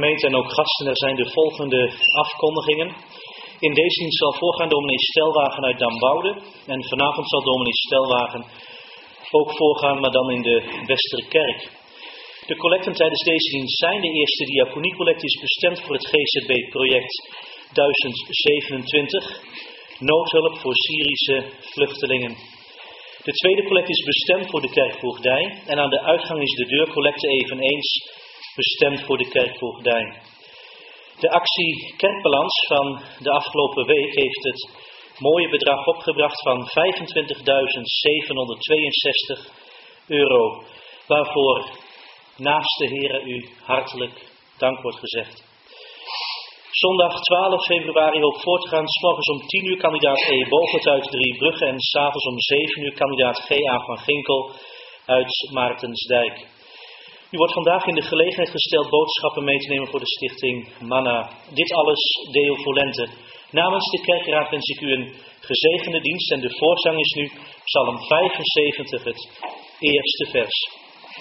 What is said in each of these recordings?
gemeente en ook gasten, er zijn de volgende afkondigingen. In deze dienst zal voorgaan dominee Stelwagen uit Damboude. En vanavond zal dominee Stelwagen ook voorgaan, maar dan in de Westerkerk. De collecten tijdens deze dienst zijn: de eerste diaconiecollect is bestemd voor het GZB-project 1027, noodhulp voor Syrische vluchtelingen. De tweede collect is bestemd voor de kerkvoogdij en aan de uitgang is de deurcollecte eveneens bestemd voor de kerkvoogdij. De actie Kerkbalans van de afgelopen week heeft het mooie bedrag opgebracht van €25.762, waarvoor naast de Here u hartelijk dank wordt gezegd. Zondag 12 februari ook voort te gaan, 's morgens om 10 uur kandidaat E. Bogert uit Driebrugge en 's avonds om 7 uur kandidaat G.A. van Ginkel uit Maartensdijk. U wordt vandaag in de gelegenheid gesteld boodschappen mee te nemen voor de stichting Manna. Dit alles Deo Volente. Namens de kerkraad wens ik u een gezegende dienst en de voorzang is nu Psalm 75, het eerste vers.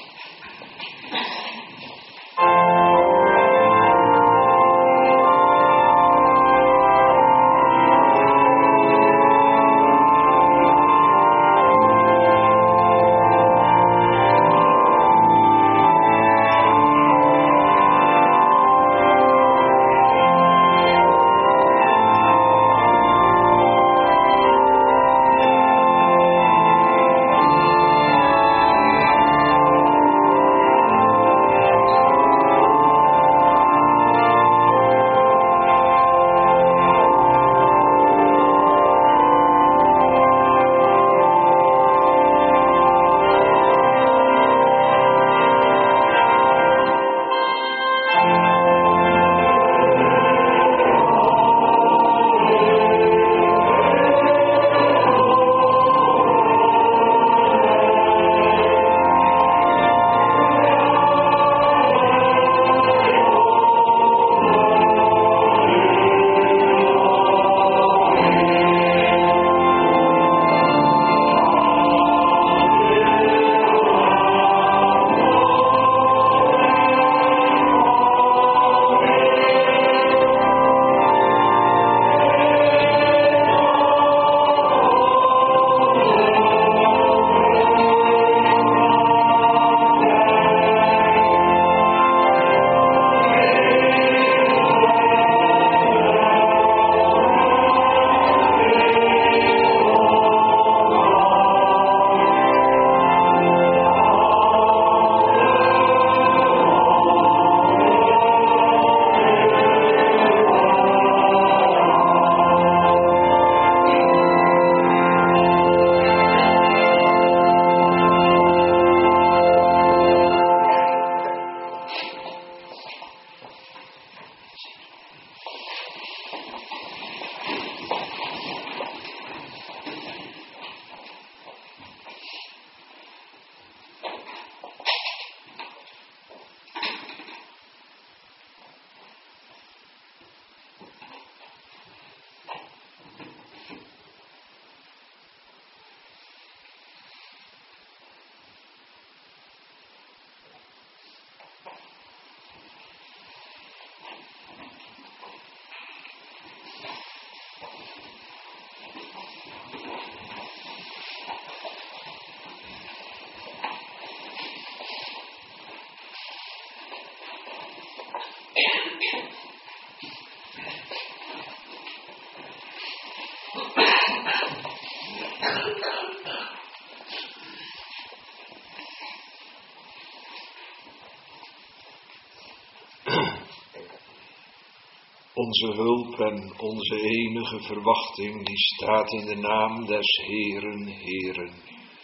Onze hulp en onze enige verwachting, die staat in de naam des Heeren, Heeren,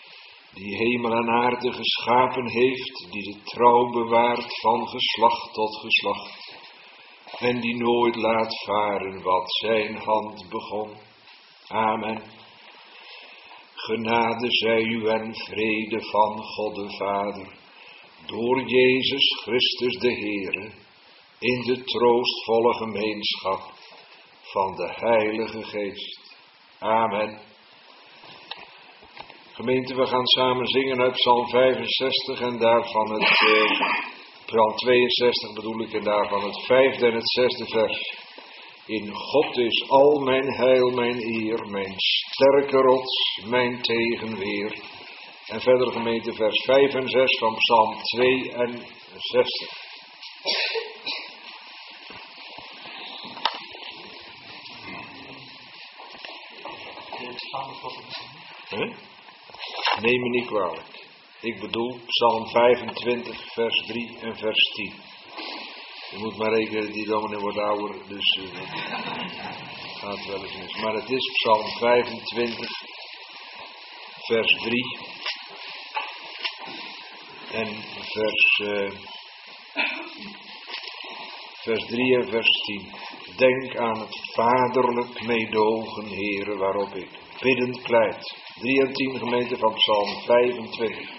die hemel en aarde geschapen heeft, die de trouw bewaart van geslacht tot geslacht, en die nooit laat varen wat zijn hand begon. Amen. Genade zij u en vrede van God de Vader, door Jezus Christus de Heere, in de troostvolle gemeenschap van de Heilige Geest. Amen. Gemeente, we gaan samen zingen uit Psalm 65 en daarvan het Psalm 62 bedoel ik en daarvan het 5e en het 6e vers. In God is al mijn heil, mijn eer, mijn sterke rots, mijn tegenweer. En verder gemeente vers 5 en 6 van Psalm 62. Neem me niet kwalijk. Ik bedoel Psalm 25 vers 3 en vers 10. Je moet maar rekenen, die dominee wordt ouder, dus gaat wel eens mis. Maar het is Psalm 25 vers 3 en vers 3 en vers 10. Denk aan het vaderlijk meedogen, Heere, waarop ik biddend pleit. 3 en 10 gemeente van Psalm 25.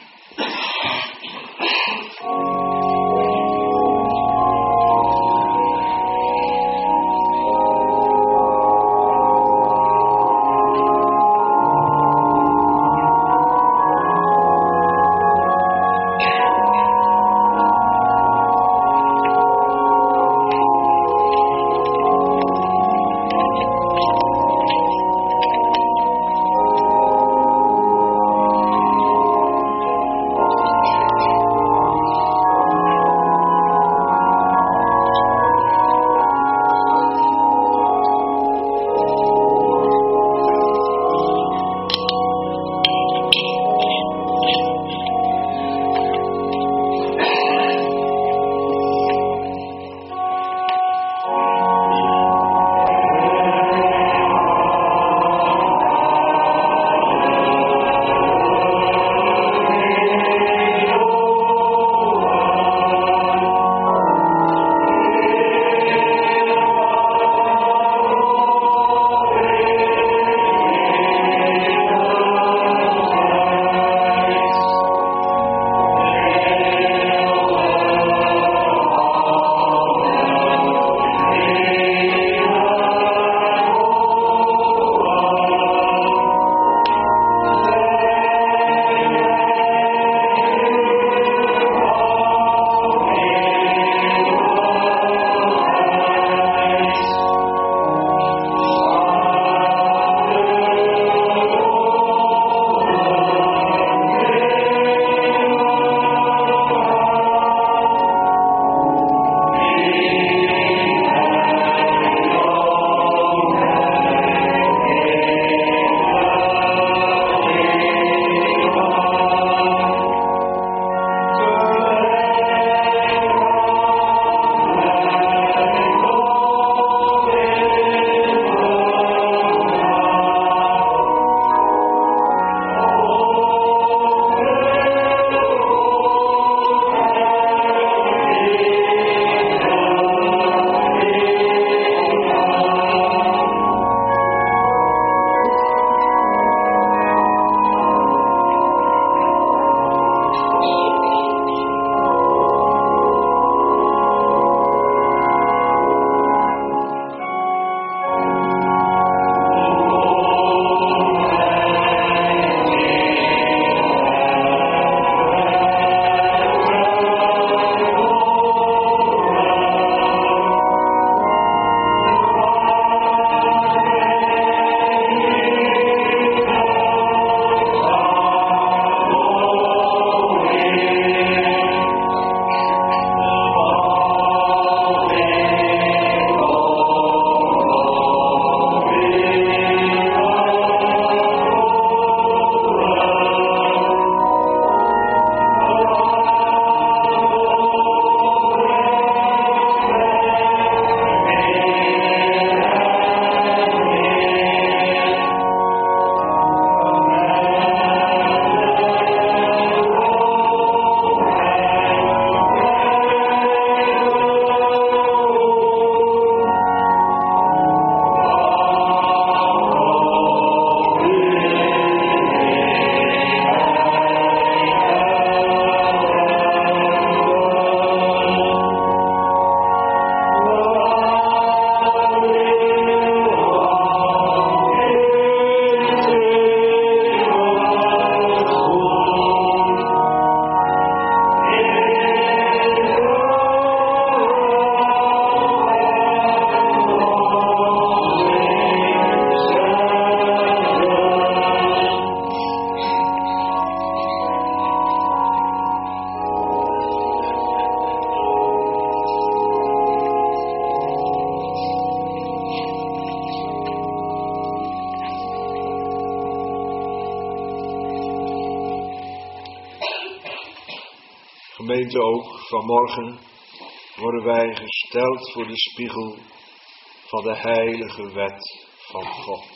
Gemeente, ook vanmorgen worden wij gesteld voor de spiegel van de heilige wet van God.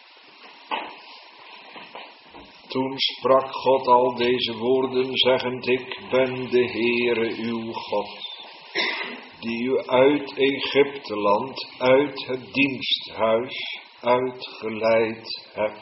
Toen sprak God al deze woorden, zeggend: Ik ben de Heere uw God, die u uit Egypteland, uit het diensthuis, uitgeleid heb.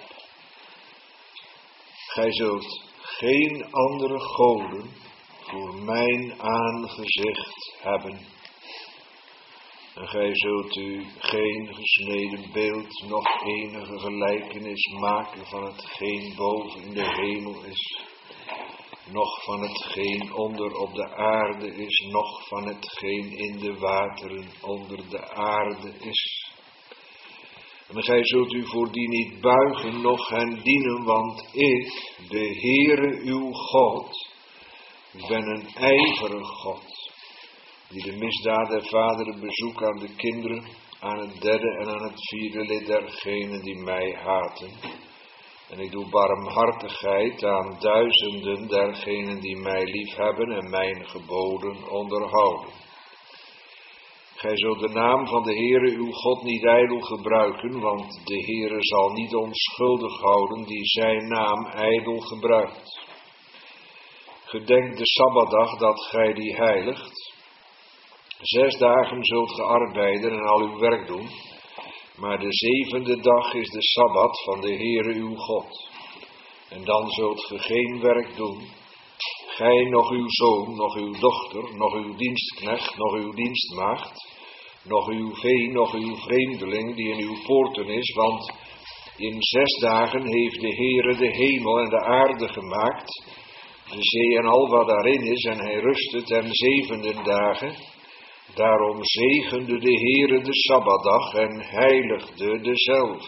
Gij zult geen andere goden voor mijn aangezicht hebben. En gij zult u geen gesneden beeld, noch enige gelijkenis maken van hetgeen boven in de hemel is, noch van hetgeen onder op de aarde is, noch van hetgeen in de wateren onder de aarde is. En gij zult u voor die niet buigen, noch hen dienen, want ik, de Heere uw God, ben een ijverig God, die de misdaad der vaderen bezoekt aan de kinderen, aan het derde en aan het vierde lid dergenen die mij haten. En ik doe barmhartigheid aan duizenden dergenen die mij liefhebben en mijn geboden onderhouden. Gij zult de naam van de Heere uw God niet ijdel gebruiken, want de Heere zal niet onschuldig houden die zijn naam ijdel gebruikt. Gedenk de Sabbatdag dat gij die heiligt. 6 dagen zult ge arbeiden en al uw werk doen, maar de 7e dag is de Sabbat van de Heere uw God. En dan zult ge geen werk doen, gij, noch uw zoon, noch uw dochter, noch uw dienstknecht, noch uw dienstmaagd, noch uw vee, noch uw vreemdeling die in uw poorten is, want in 6 dagen heeft de Heere de hemel en de aarde gemaakt, de zee en al wat daarin is, en hij rustte ten 7e dagen. Daarom zegende de Heere de Sabbatdag en heiligde dezelve.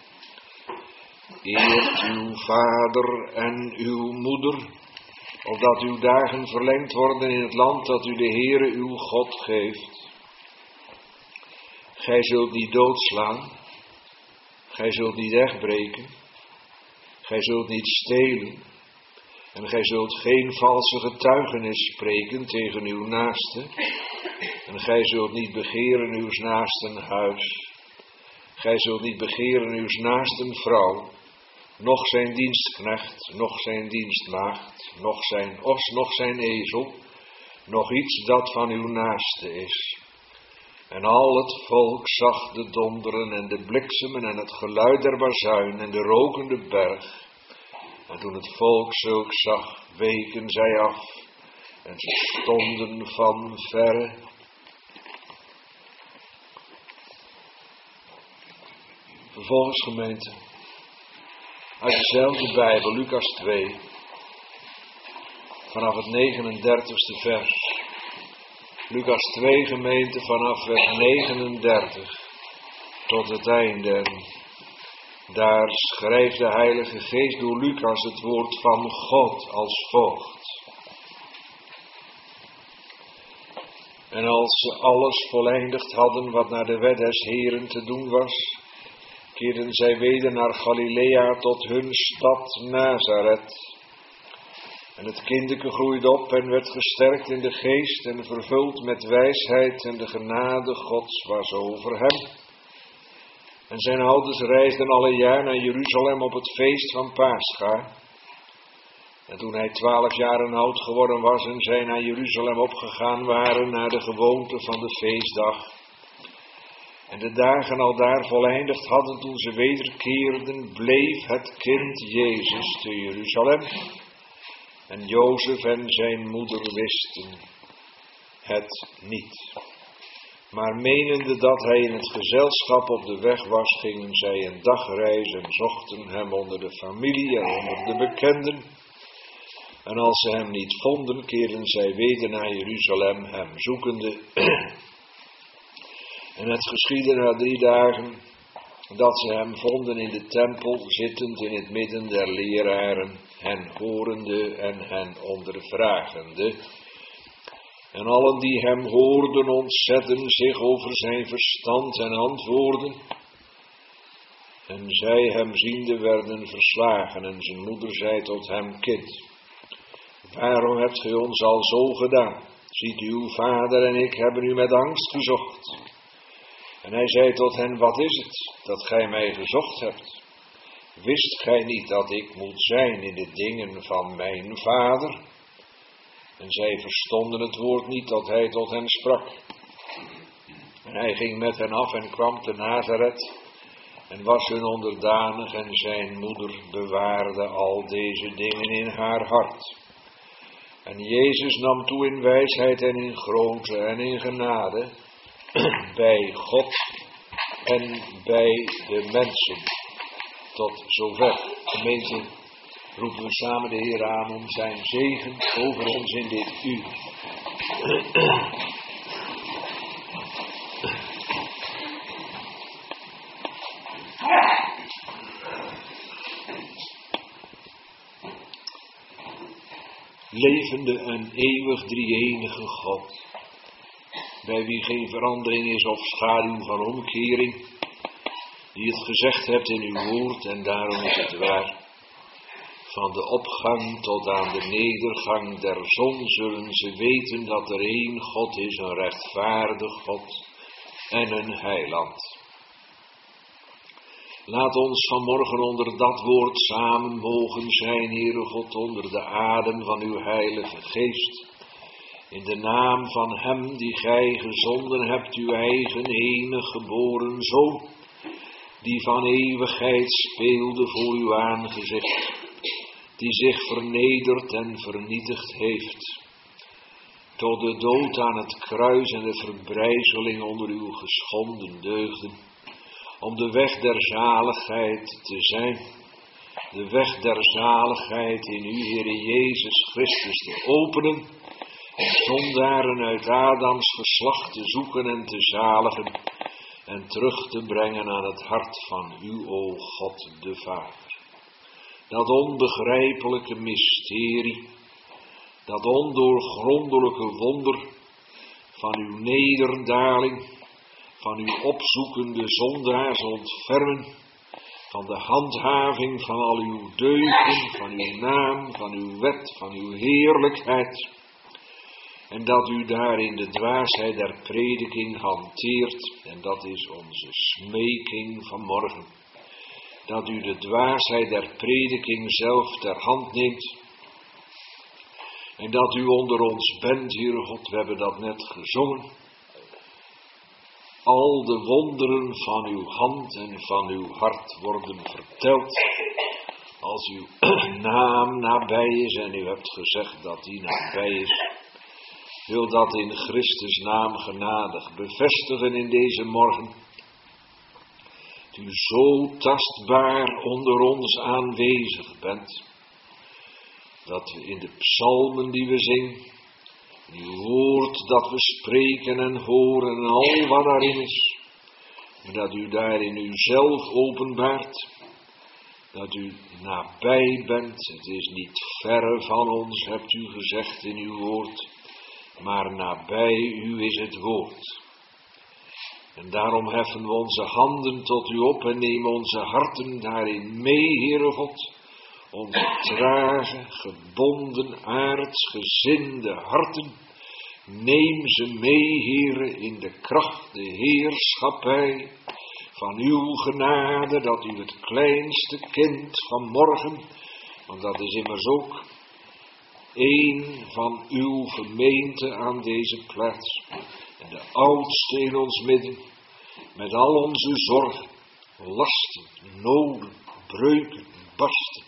Eert uw vader en uw moeder, opdat uw dagen verlengd worden in het land dat u de Heere uw God geeft. Gij zult niet doodslaan, gij zult niet echtbreken, gij zult niet stelen, en gij zult geen valse getuigenis spreken tegen uw naaste, en gij zult niet begeren uws naasten huis. Gij zult niet begeren uws naasten vrouw, noch zijn dienstknecht, noch zijn dienstmaagd, noch zijn os, noch zijn ezel, noch iets dat van uw naaste is. En al het volk zag de donderen en de bliksemen en het geluid der bazuin en de rokende berg. En toen het volk zulks zag, weken zij af en ze stonden van verre. Vervolgens, gemeente, uit dezelfde Bijbel, Lucas 2, vanaf het 39ste vers. Lucas 2, gemeente, vanaf vers 39 tot het einde. En daar schrijft de Heilige Geest door Lucas het woord van God als volgt. En als ze alles voleindigd hadden wat naar de wet des Heeren te doen was, keerden zij weder naar Galilea tot hun stad Nazareth. En het kindeke groeide op en werd gesterkt in de geest en vervuld met wijsheid, en de genade Gods was over hem. En zijn ouders reisden alle jaar naar Jeruzalem op het feest van Pascha. En toen hij 12 jaren oud geworden was en zij naar Jeruzalem opgegaan waren naar de gewoonte van de feestdag, en de dagen al daar voleindigd hadden toen ze wederkeerden, bleef het kind Jezus te Jeruzalem. En Jozef en zijn moeder wisten het niet. Maar menende dat hij in het gezelschap op de weg was, gingen zij een dagreis en zochten hem onder de familie en onder de bekenden. En als ze hem niet vonden, keerden zij weder naar Jeruzalem, hem zoekende. En het geschiedde na 3 dagen, dat ze hem vonden in de tempel, zittend in het midden der leraren, hen horende en hen ondervragende. En allen die hem hoorden ontzetten zich over zijn verstand en antwoorden. En zij hem ziende werden verslagen, en zijn moeder zei tot hem: Kind, Waarom hebt gij ons al zo gedaan? Ziet uw vader en ik hebben u met angst gezocht. En hij zei tot hen, wat is het dat gij mij gezocht hebt? Wist gij niet dat ik moet zijn in de dingen van mijn vader? En zij verstonden het woord niet dat hij tot hen sprak. En hij ging met hen af en kwam te Nazareth en was hun onderdanig en zijn moeder bewaarde al deze dingen in haar hart. En Jezus nam toe in wijsheid en in grootte en in genade bij God en bij de mensen. Tot zover. Gemeente, roepen we samen de Heer aan om zijn zegen over ons in dit uur. Levende en eeuwig drie-enige God, bij wie geen verandering is of schaduw van omkering, die het gezegd hebt in uw woord en daarom is het waar. Van de opgang tot aan de nedergang der zon zullen ze weten dat er één God is, een rechtvaardig God en een heiland. Laat ons vanmorgen onder dat woord samen mogen zijn, Heere God, onder de adem van uw heilige geest. In de naam van hem die gij gezonden hebt, uw eigen enige geboren Zoon, die van eeuwigheid speelde voor uw aangezicht, die zich vernederd en vernietigd heeft, tot de dood aan het kruis en de verbrijzeling onder uw geschonden deugden, om de weg der zaligheid te zijn, de weg der zaligheid in u, Heere Jezus Christus, te openen, en zondaren uit Adams geslacht te zoeken en te zaligen, en terug te brengen aan het hart van u, o God de Vader. Dat onbegrijpelijke mysterie, dat ondoorgrondelijke wonder van uw nederdaling, van uw opzoekende zondaars ontfermen, van de handhaving van al uw deugden, van uw naam, van uw wet, van uw heerlijkheid, en dat u daarin de dwaasheid der prediking hanteert, en dat is onze smeking vanmorgen, dat u de dwaasheid der prediking zelf ter hand neemt, en dat u onder ons bent, Heere God, we hebben dat net gezongen, al de wonderen van uw hand en van uw hart worden verteld, als uw naam nabij is en u hebt gezegd dat die nabij is. Wil dat in Christus naam genadig bevestigen in deze morgen. Dat u zo tastbaar onder ons aanwezig bent, dat we in de psalmen die we zingen, uw woord dat we spreken en horen en al wat daarin is, maar dat u daarin uzelf openbaart, dat u nabij bent. Het is niet verre van ons, hebt u gezegd in uw woord, maar nabij u is het woord. En daarom heffen we onze handen tot u op en nemen onze harten daarin mee, Heere God. Onze trage, gebonden, aardsgezinde harten, neem ze mee, Heere, in de kracht, de heerschappij van uw genade, dat u het kleinste kind van morgen, want dat is immers ook één van uw gemeente aan deze plaats, en de oudste in ons midden, met al onze zorgen, lasten, noden, breuken, barsten,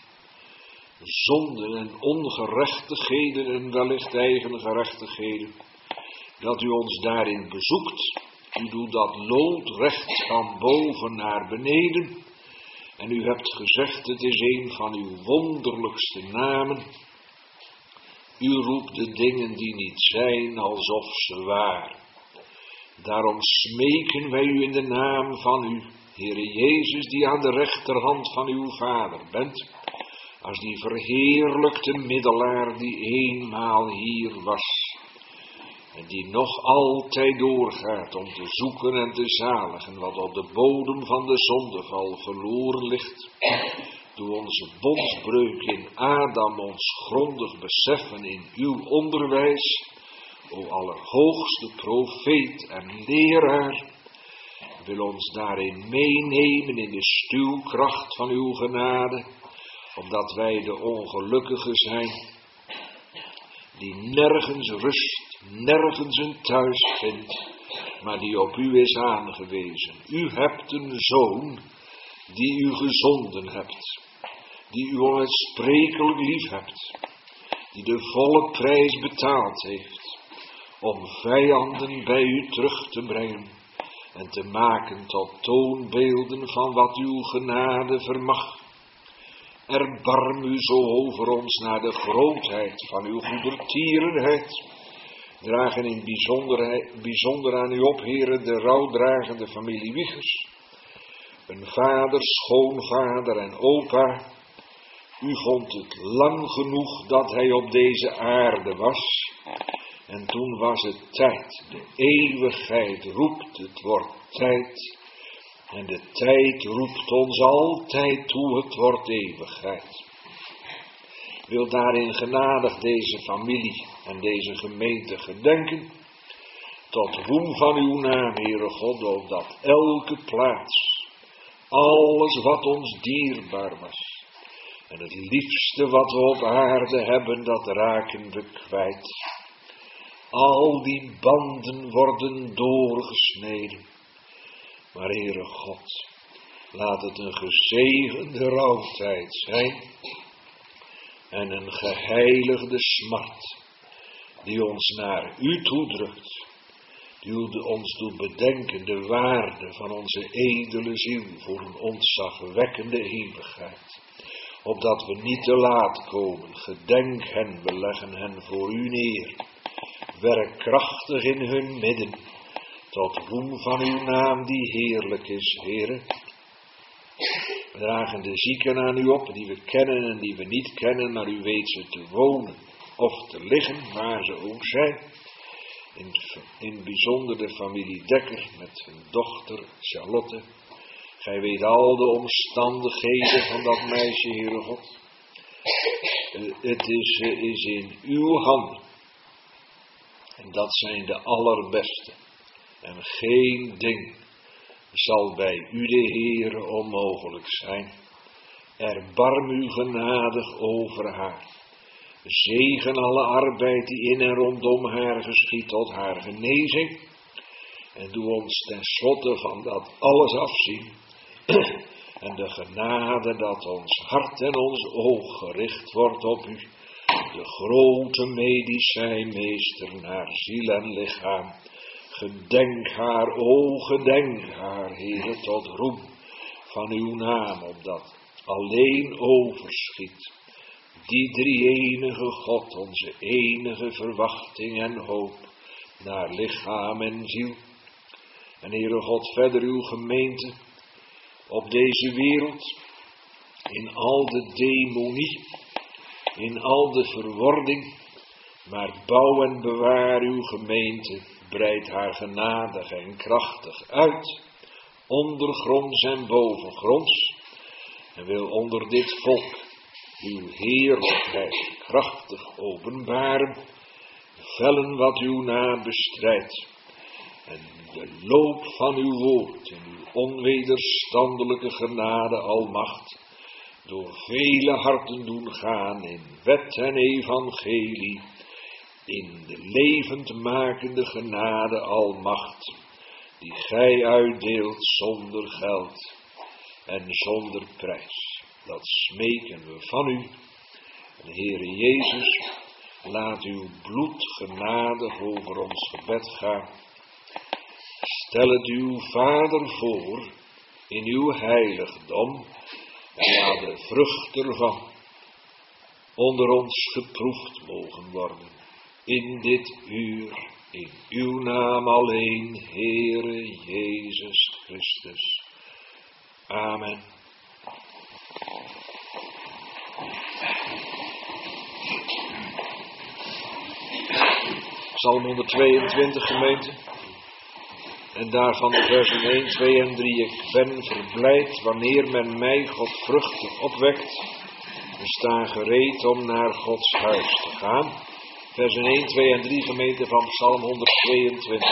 zonden en ongerechtigheden en wellicht eigen gerechtigheden, dat u ons daarin bezoekt. U doet dat loodrecht van boven naar beneden, en u hebt gezegd, het is een van uw wonderlijkste namen. U roept de dingen die niet zijn alsof ze waren. Daarom smeken wij u in de naam van u, Heere Jezus, die aan de rechterhand van uw Vader bent, als die verheerlijkte middelaar die eenmaal hier was, en die nog altijd doorgaat om te zoeken en te zaligen wat op de bodem van de zondeval verloren ligt, Doe onze bondsbreuk in Adam ons grondig beseffen in uw onderwijs, o allerhoogste profeet en leraar. Wil ons daarin meenemen in de stuwkracht van uw genade, opdat wij de ongelukkigen zijn, die nergens rust, nergens een thuis vindt, maar die op u is aangewezen. U hebt een zoon die u gezonden hebt, die u onuitsprekelijk lief hebt, die de volle prijs betaald heeft, om vijanden bij u terug te brengen en te maken tot toonbeelden van wat uw genade vermag. Erbarm u zo over ons naar de grootheid van uw goedertierenheid. Dragen in bijzonder aan u op, heren, de rouwdragende familie Wiegers. Een vader, schoonvader en opa. U vond het lang genoeg dat hij op deze aarde was. En toen was het tijd. De eeuwigheid roept, het wordt tijd. En de tijd roept ons altijd toe, het wordt eeuwigheid. Wil daarin genadig deze familie en deze gemeente gedenken, tot roem van uw naam, Heere God, opdat elke plaats, alles wat ons dierbaar was, en het liefste wat we op aarde hebben, dat raken we kwijt. Al die banden worden doorgesneden. Maar Heere God, laat het een gezegende rouwtijd zijn en een geheiligde smart die ons naar u toedrukt, die ons doet bedenken de waarde van onze edele ziel voor een ontzagwekkende eeuwigheid, opdat we niet te laat komen. Gedenk hen, we leggen hen voor u neer, werk krachtig in hun midden, tot roem van uw naam die heerlijk is, Heere. We dragen de zieken aan u op, die we kennen en die we niet kennen, maar u weet ze te wonen of te liggen, waar ze ook zijn. In bijzonder de familie Dekker met hun dochter Charlotte. Gij weet al de omstandigheden van dat meisje, Heere God. Het is in uw handen. En dat zijn de allerbeste. En geen ding zal bij u de Heere onmogelijk zijn. Erbarm u genadig over haar. Zegen alle arbeid die in en rondom haar geschiedt tot haar genezing. En doe ons tenslotte van dat alles afzien. En de genade dat ons hart en ons oog gericht wordt op u. De grote medicijnmeester naar ziel en lichaam. Gedenk haar, o gedenk haar, Heere, tot roem van uw naam, opdat alleen overschiet die drie-enige God, onze enige verwachting en hoop, naar lichaam en ziel. En Heere God, verder uw gemeente op deze wereld, in al de demonie, in al de verwording, maar bouw en bewaar uw gemeente, breid haar genadig en krachtig uit, ondergronds en bovengronds, en wil onder dit volk uw heerlijkheid krachtig openbaren, vellen wat uw naam bestrijdt, en de loop van uw woord en uw onwederstandelijke genade almacht, door vele harten doen gaan in wet en evangelie, in de levendmakende genade almacht, die gij uitdeelt zonder geld en zonder prijs. Dat smeken we van u. En Heere Jezus, laat uw bloed genadig over ons gebed gaan. Stel het uw Vader voor in uw heiligdom en laat de vrucht ervan onder ons geproefd mogen worden. In dit uur, in uw naam alleen, Heere Jezus Christus. Amen. Psalm 122, gemeente. En daarvan de versen 1, 2 en 3. Ik ben verblijd wanneer men mij godvruchtig opwekt. We staan gereed om naar Gods huis te gaan. Versen 1, 2 en 3 gemeente van Psalm 122.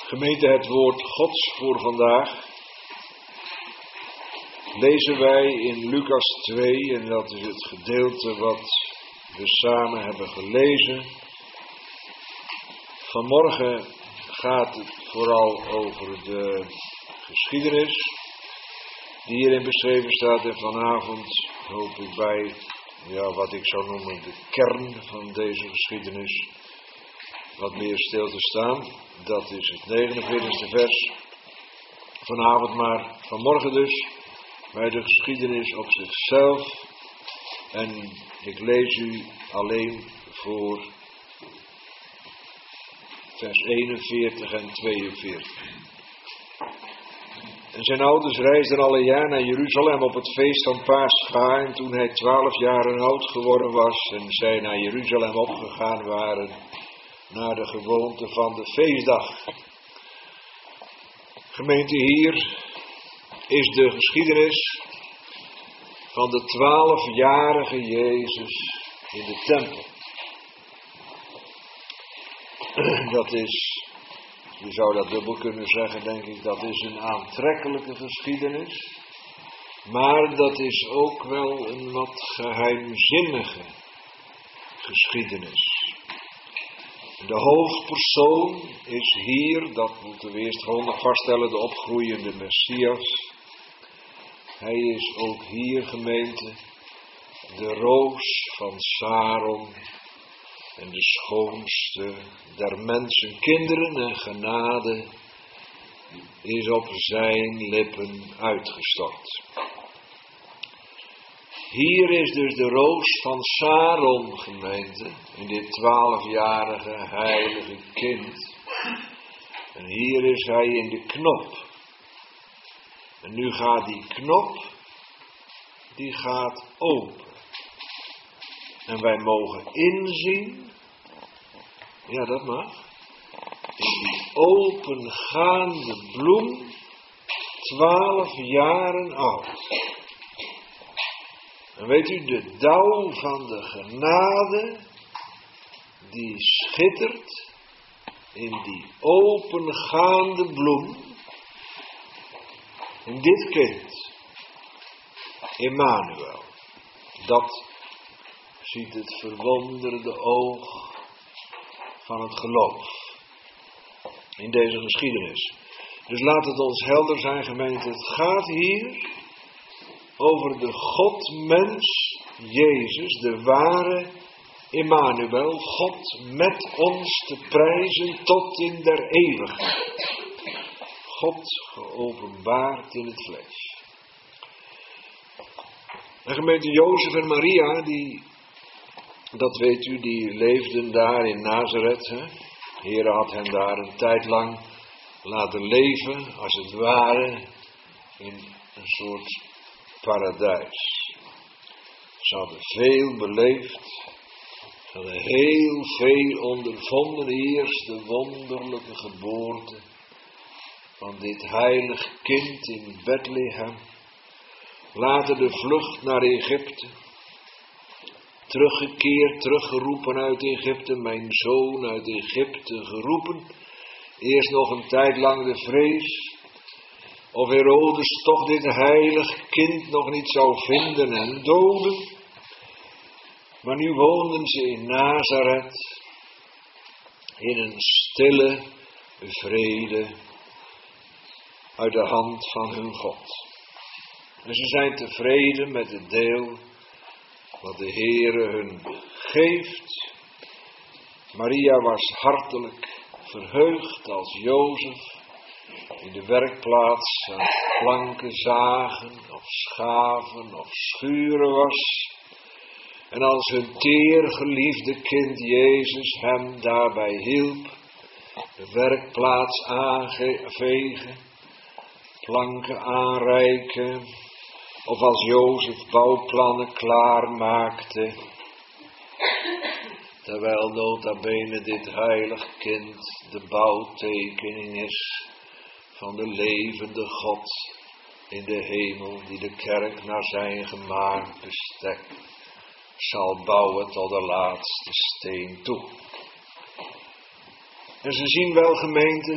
Gemeente, het woord Gods voor vandaag lezen wij in Lucas 2 en dat is het gedeelte wat we samen hebben gelezen. Vanmorgen gaat het vooral over de geschiedenis die hierin beschreven staat en vanavond hoop ik bij wat ik zou noemen de kern van deze geschiedenis wat meer stil te staan. Dat is het 49e vers vanavond, maar vanmorgen dus bij de geschiedenis op zichzelf. En ik lees u alleen voor vers 41 en 42. En zijn ouders reisden al een jaar naar Jeruzalem op het feest van Pascha. En toen hij 12 jaar oud geworden was en zij naar Jeruzalem opgegaan waren, naar de gewoonte van de feestdag. Gemeente, hier is de geschiedenis van de 12-jarige Jezus in de tempel. Dat is, je zou dat dubbel kunnen zeggen, denk ik, dat is een aantrekkelijke geschiedenis. Maar dat is ook wel een wat geheimzinnige geschiedenis. De hoofdpersoon is hier, dat moeten we eerst grondig vaststellen, de opgroeiende Messias. Hij is ook hier, gemeente, de roos van Saron en de schoonste der mensen. Kinderen en genade is op zijn lippen uitgestort. Hier is dus de roos van Saron, gemeente, in dit 12-jarige heilige kind. En hier is hij in de knop. En nu gaat die knop, die gaat open. En wij mogen inzien, ja dat mag, in die opengaande bloem, 12 jaren oud. En weet u, de dauw van de genade, die schittert in die opengaande bloem, in dit kind, Emmanuel. Dat ziet het verwonderde oog van het geloof in deze geschiedenis. Dus laat het ons helder zijn, gemeente, het gaat hier over de God-mens Jezus, de ware Emmanuel, God met ons te prijzen tot in der eeuwigheid. God geopenbaard in het vlees. En gemeente Jozef en Maria, dat weet u, die leefden daar in Nazareth. Hè? De Heer had hen daar een tijd lang laten leven, als het ware, in een soort paradijs. Ze hadden veel beleefd. Ze hadden heel veel ondervonden. Eerst de wonderlijke geboorte van dit heilig kind in Bethlehem. Later de vlucht naar Egypte. Teruggekeerd, teruggeroepen uit Egypte. Mijn zoon uit Egypte geroepen. Eerst nog een tijd lang de vrees. Of Herodes toch dit heilig kind nog niet zou vinden en doden. Maar nu woonden ze in Nazareth. In een stille vrede. Uit de hand van hun God. En ze zijn tevreden met het deel wat de Heere hun geeft. Maria was hartelijk verheugd als Jozef in de werkplaats aan planken zagen of schaven of schuren was. En als hun teer geliefde kind Jezus hem daarbij hielp, de werkplaats aanvegen, planken aanreiken, of als Jozef bouwplannen klaarmaakte, terwijl nota bene dit heilig kind de bouwtekening is van de levende God in de hemel, die de kerk naar zijn gemaakt bestek zal bouwen tot de laatste steen toe. En ze zien wel, gemeente,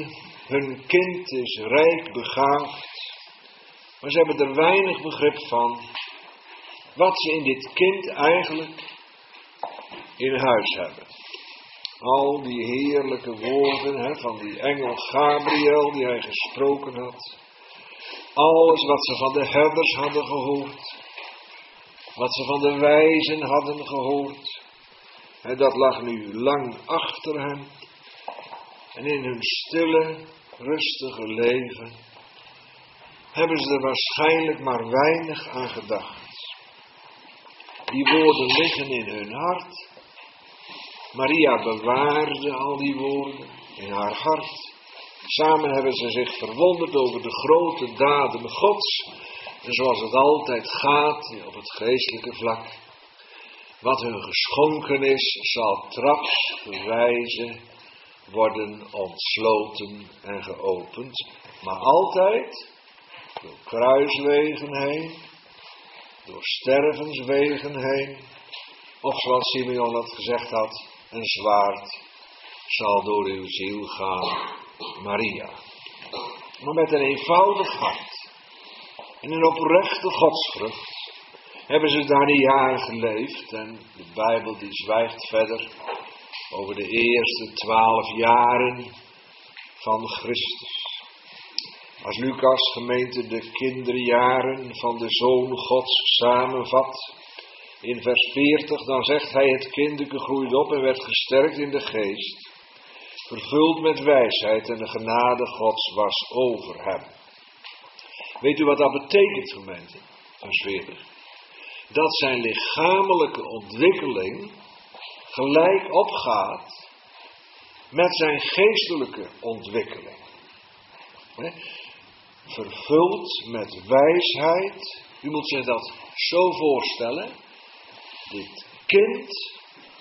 Hun kind is rijk begaafd, maar ze hebben er weinig begrip van wat ze in dit kind eigenlijk in huis hebben. Al die heerlijke woorden van die engel Gabriel die hij gesproken had. Alles wat ze van de herders hadden gehoord. Wat ze van de wijzen hadden gehoord. En dat lag nu lang achter hen. En in hun stille, rustige leven hebben ze er waarschijnlijk maar weinig aan gedacht. Die woorden liggen in hun hart. Maria bewaarde al die woorden in haar hart. Samen hebben ze zich verwonderd over de grote daden Gods. En zoals het altijd gaat op het geestelijke vlak. Wat hun geschonken is, zal trapsgewijze worden ontsloten en geopend. Maar altijd door kruiswegen heen, door stervenswegen heen. Of zoals Simeon dat gezegd had, een zwaard zal door uw ziel gaan, Maria. Maar met een eenvoudig hart en een oprechte godsvrucht hebben ze daar die jaren geleefd. En de Bijbel die zwijgt verder over de eerste 12 jaren van Christus. Als Lucas gemeente de kinderjaren van de Zoon Gods samenvat in vers 40, dan zegt hij: het kindeke groeide op en werd gesterkt in de geest, vervuld met wijsheid en de genade Gods was over hem. Weet u wat dat betekent, gemeente? Vers 40. Dat zijn lichamelijke ontwikkeling gelijk opgaat met zijn geestelijke ontwikkeling. Vervuld met wijsheid. U moet zich dat zo voorstellen. Dit kind,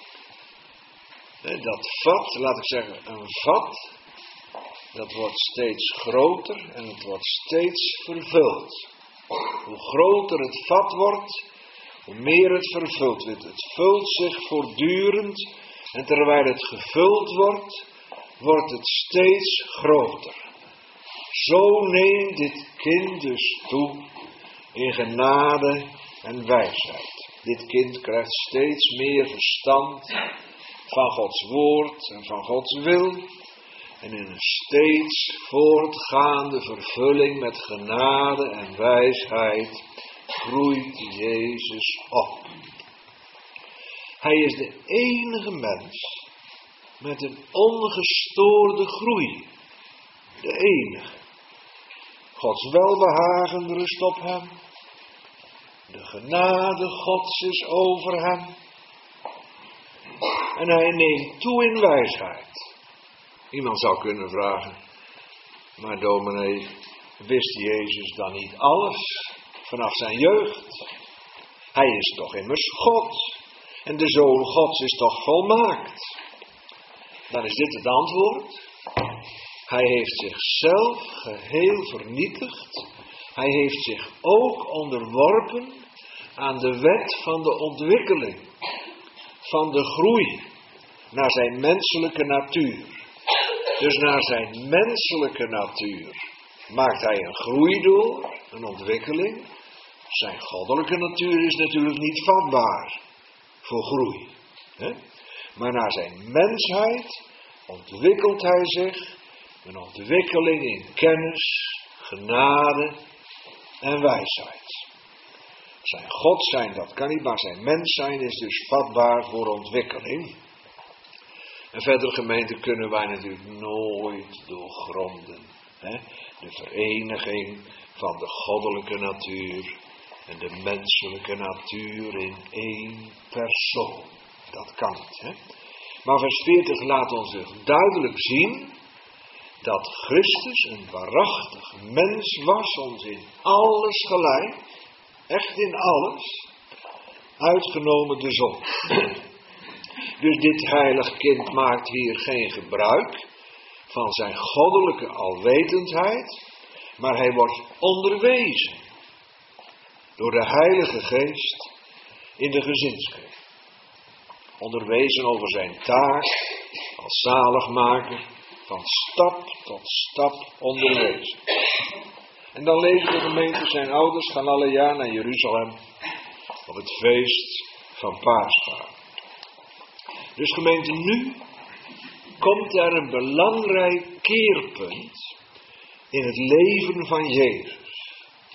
dat vat, laat ik zeggen een vat, dat wordt steeds groter en het wordt steeds vervuld. Hoe groter het vat wordt, hoe meer het vervuld wordt. Het vult zich voortdurend en terwijl het gevuld wordt, wordt het steeds groter. Zo neemt dit kind dus toe in genade en wijsheid. Dit kind krijgt steeds meer verstand van Gods woord en van Gods wil. En in een steeds voortgaande vervulling met genade en wijsheid groeit Jezus op. Hij is de enige mens met een ongestoorde groei. De enige. Gods welbehagen rust op hem. De genade Gods is over hem. En hij neemt toe in wijsheid. Iemand zou kunnen vragen: maar dominee, wist Jezus dan niet alles vanaf zijn jeugd? Hij is toch immers God. En de Zoon Gods is toch volmaakt? Dan is dit het antwoord. Hij heeft zichzelf geheel vernietigd. Hij heeft zich ook onderworpen aan de wet van de ontwikkeling. Van de groei naar zijn menselijke natuur. Dus naar zijn menselijke natuur maakt hij een groei door, een ontwikkeling. Zijn goddelijke natuur is natuurlijk niet vatbaar voor groei. Maar naar zijn mensheid ontwikkelt hij zich. Een ontwikkeling in kennis, genade en wijsheid. Zijn God zijn, dat kan niet, maar zijn mens zijn is dus vatbaar voor ontwikkeling. En verder, gemeente, kunnen wij natuurlijk nooit doorgronden. De vereniging van de goddelijke natuur en de menselijke natuur in één persoon. Dat kan niet. Maar vers 40 laat ons dus duidelijk zien dat Christus een waarachtig mens was, ons in alles gelijk, echt in alles, uitgenomen de zon. Dus dit heilig kind maakt hier geen gebruik van zijn goddelijke alwetendheid, maar hij wordt onderwezen door de Heilige Geest in de gezinskring. Onderwezen over zijn taak als zaligmaker van stap tot stap onderwezen. En dan lezen de gemeente, zijn ouders gaan alle jaar naar Jeruzalem op het feest van Pascha. Dus gemeente, nu komt er een belangrijk keerpunt in het leven van Jezus.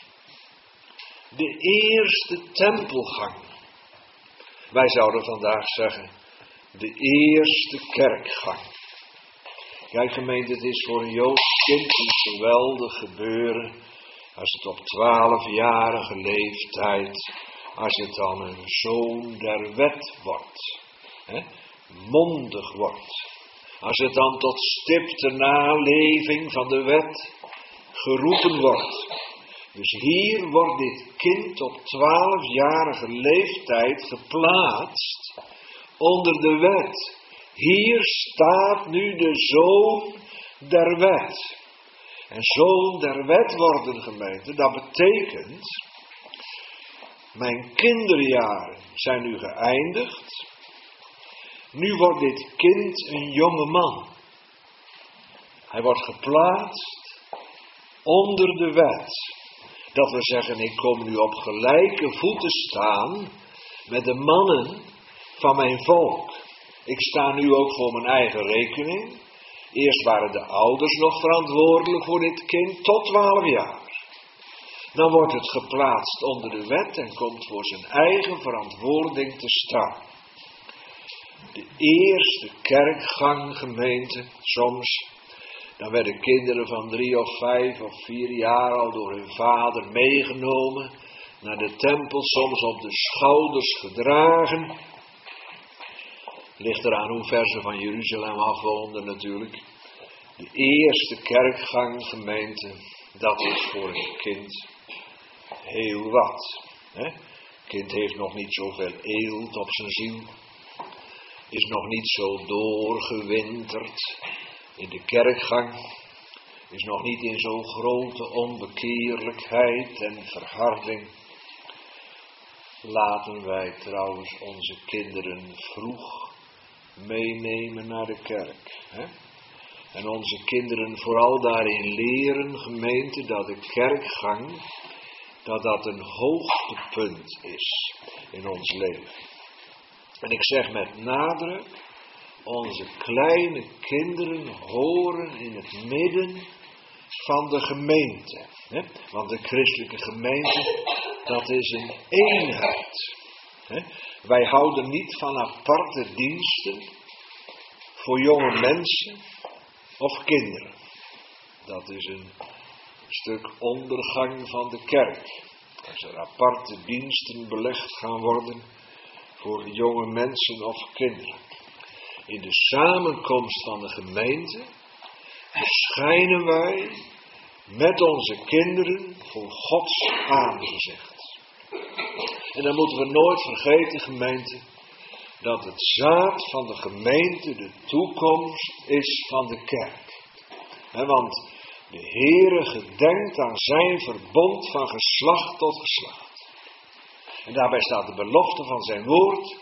De eerste tempelgang. Wij zouden vandaag zeggen, de eerste kerkgang. Kijk gemeente, het is voor een Joods kind een geweldig gebeuren als het op 12-jarige leeftijd, als het dan een zoon der wet wordt, mondig wordt. Als het dan tot stipte naleving van de wet geroepen wordt. Dus hier wordt dit kind op 12-jarige leeftijd geplaatst onder de wet. Hier staat nu de zoon der wet. En zoon der wet worden, gemeente, dat betekent, mijn kinderjaren zijn nu geëindigd. Nu wordt dit kind een jonge man. Hij wordt geplaatst onder de wet. Dat we zeggen, ik kom nu op gelijke voeten staan met de mannen van mijn volk. Ik sta nu ook voor mijn eigen rekening. Eerst waren de ouders nog verantwoordelijk voor dit kind tot 12 jaar. Dan wordt het geplaatst onder de wet en komt voor zijn eigen verantwoording te staan. De eerste kerkgang, gemeente, soms, dan werden kinderen van 3 of 5 of 4 jaar al door hun vader meegenomen naar de tempel, soms op de schouders gedragen. Ligt eraan hoe ver ze van Jeruzalem afwoonden natuurlijk. De eerste kerkgang, gemeente, dat is voor een kind heel wat. Het kind heeft nog niet zoveel eelt op zijn ziel. Is nog niet zo doorgewinterd in de kerkgang. Is nog niet in zo'n grote onbekeerlijkheid en verharding. Laten wij trouwens onze kinderen vroeg meenemen naar de kerk. En onze kinderen vooral daarin leren, gemeente, dat de kerkgang, dat een hoogtepunt is in ons leven. En ik zeg met nadruk, onze kleine kinderen horen in het midden van de gemeente. Want de christelijke gemeente, dat is een eenheid. Wij houden niet van aparte diensten voor jonge mensen of kinderen. Dat is een stuk ondergang van de kerk. Als er aparte diensten belegd gaan worden voor jonge mensen of kinderen. In de samenkomst van de gemeente verschijnen wij met onze kinderen voor Gods aangezicht. En dan moeten we nooit vergeten, gemeente, dat het zaad van de gemeente de toekomst is van de kerk. Want de Heere gedenkt aan zijn verbond van geslacht tot geslacht. En daarbij staat de belofte van zijn woord.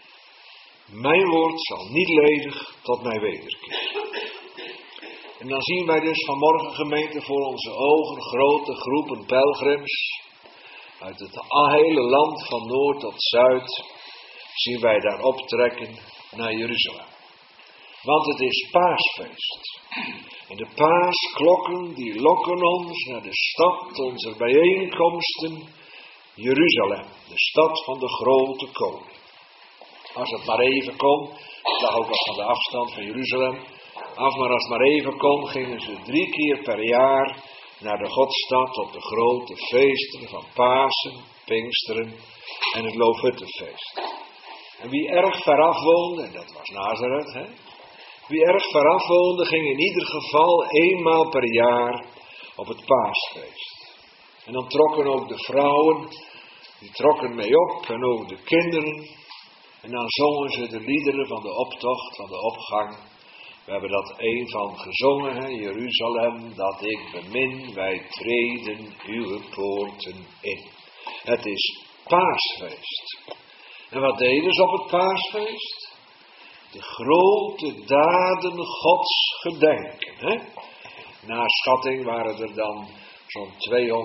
Mijn woord zal niet ledig tot mij wederkeren. En dan zien wij dus vanmorgen, gemeente, voor onze ogen grote groepen pelgrims. Uit het hele land van noord tot zuid zien wij daar optrekken naar Jeruzalem. Want het is paasfeest. En de paasklokken die lokken ons naar de stad onze bijeenkomsten, Jeruzalem. De stad van de grote koning. Als het maar even kon, ik lag ook al van de afstand van Jeruzalem af, maar als het maar even kon, gingen ze 3 keer per jaar naar de Godstad op de grote feesten van Pasen, Pinksteren en het Loofhuttenfeest. En wie erg veraf woonde, en dat was Nazareth, wie erg veraf woonde, ging in ieder geval 1 maal per jaar op het paasfeest. En dan trokken ook de vrouwen, die trokken mee op, en ook de kinderen. En dan zongen ze de liederen van de optocht, van de opgang. We hebben dat een van gezongen, Jeruzalem, dat ik bemin, wij treden uw poorten in. Het is paasfeest. En wat deden ze op het paasfeest? de grote daden Gods gedenken. Hè? Naar schatting waren er dan zo'n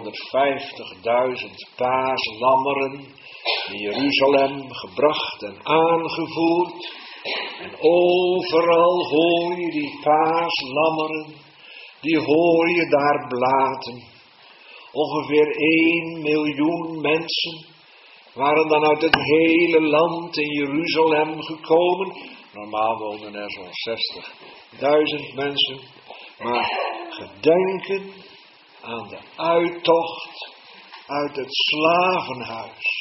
250.000 paaslammeren in Jeruzalem gebracht en aangevoerd. En overal hoor je die paaslammeren, die hoor je daar blaten. Ongeveer 1 miljoen mensen waren dan uit het hele land in Jeruzalem gekomen. Normaal woonden er zo'n 60.000 mensen. Maar gedenken aan de uittocht uit het slavenhuis.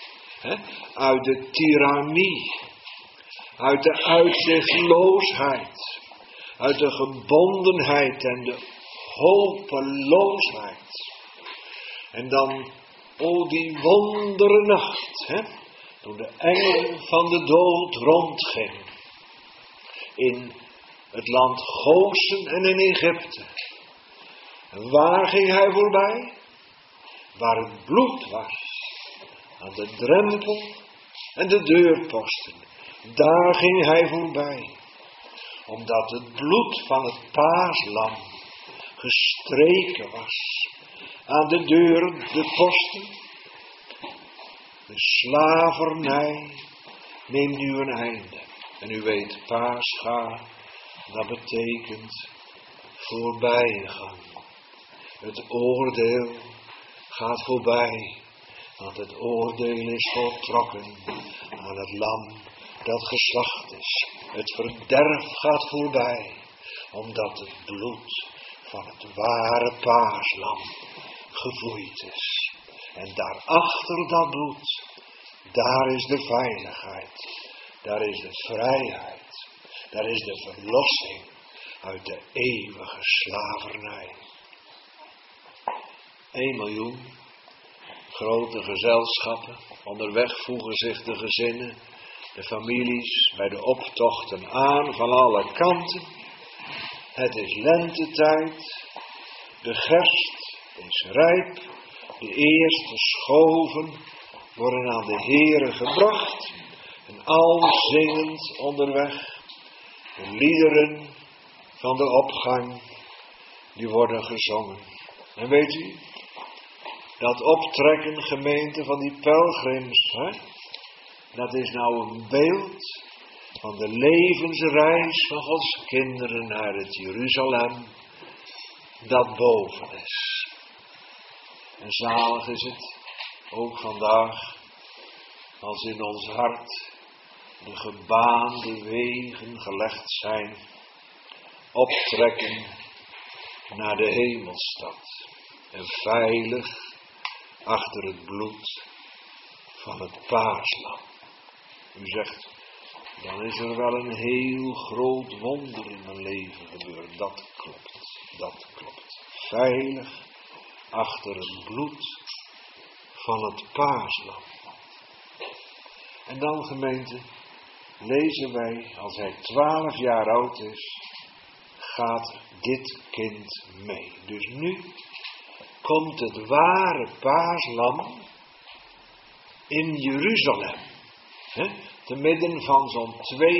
Uit de tirannie. Uit de uitzichtloosheid. Uit de gebondenheid en de hopeloosheid. En dan, die wondere nacht, toen de engel van de dood rondging. In het land Gosen en in Egypte. En waar ging hij voorbij? Waar het bloed was. Aan de drempel en de deurposten. Daar ging hij voorbij. Omdat het bloed van het paaslam gestreken was. Aan de deuren, de posten. De slavernij neemt nu een einde. En u weet, Pascha, dat betekent voorbijgang. Het oordeel gaat voorbij. Want het oordeel is voltrokken aan het lam dat geslacht is. Het verderf gaat voorbij. Omdat het bloed van het ware paaslam gevloeid is. En daarachter dat bloed, daar is de veiligheid. Daar is de vrijheid. Daar is de verlossing uit de eeuwige slavernij. 1 miljoen grote gezelschappen. Onderweg voegen zich de gezinnen, de families bij de optochten aan van alle kanten. Het is lentetijd. De gerst is rijp. De eerste schoven worden aan de Heere gebracht. En al zingend onderweg. De liederen van de opgang, die worden gezongen. En weet u, dat optrekken, gemeente, van die pelgrims, dat is nou een beeld van de levensreis van Gods kinderen naar het Jeruzalem dat boven is. En zalig is het, ook vandaag, als in ons hart de gebaande wegen gelegd zijn, optrekken naar de hemelstad en veilig achter het bloed van het paaslam. U zegt, dan is er wel een heel groot wonder in mijn leven gebeurd. Dat klopt, dat klopt. Veilig achter het bloed van het paaslam. En dan, gemeente, lezen wij, als hij 12 jaar oud is, gaat dit kind mee. Dus nu komt het ware paaslam in Jeruzalem. Te midden van zo'n 250.000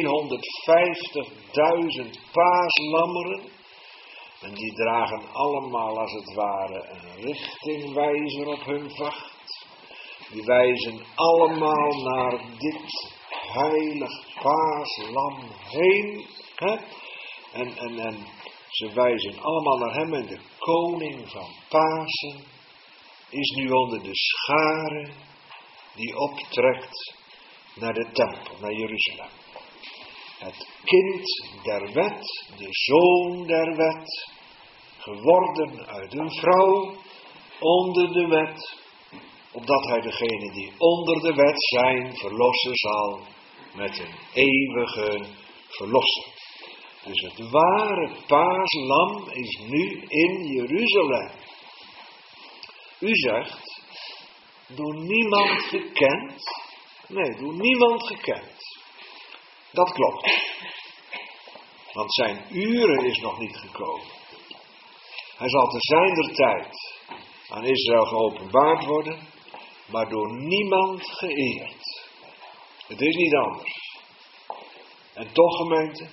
paaslammeren. En die dragen allemaal als het ware een richtingwijzer op hun vacht. Die wijzen allemaal naar dit heilig paaslam heen. En ze wijzen allemaal naar hem. En de koning van Pasen is nu onder de schare die optrekt naar de tempel, naar Jeruzalem. Het kind der wet, de zoon der wet, geworden uit een vrouw onder de wet, opdat hij degene die onder de wet zijn verlossen zal met een eeuwige verlossing. Dus het ware paaslam is nu in Jeruzalem. U zegt, door niemand gekend. Nee, door niemand gekend. Dat klopt. Want zijn uren is nog niet gekomen. Hij zal te zijner tijd aan Israël geopenbaard worden, maar door niemand geëerd. Het is niet anders. En toch, gemeente,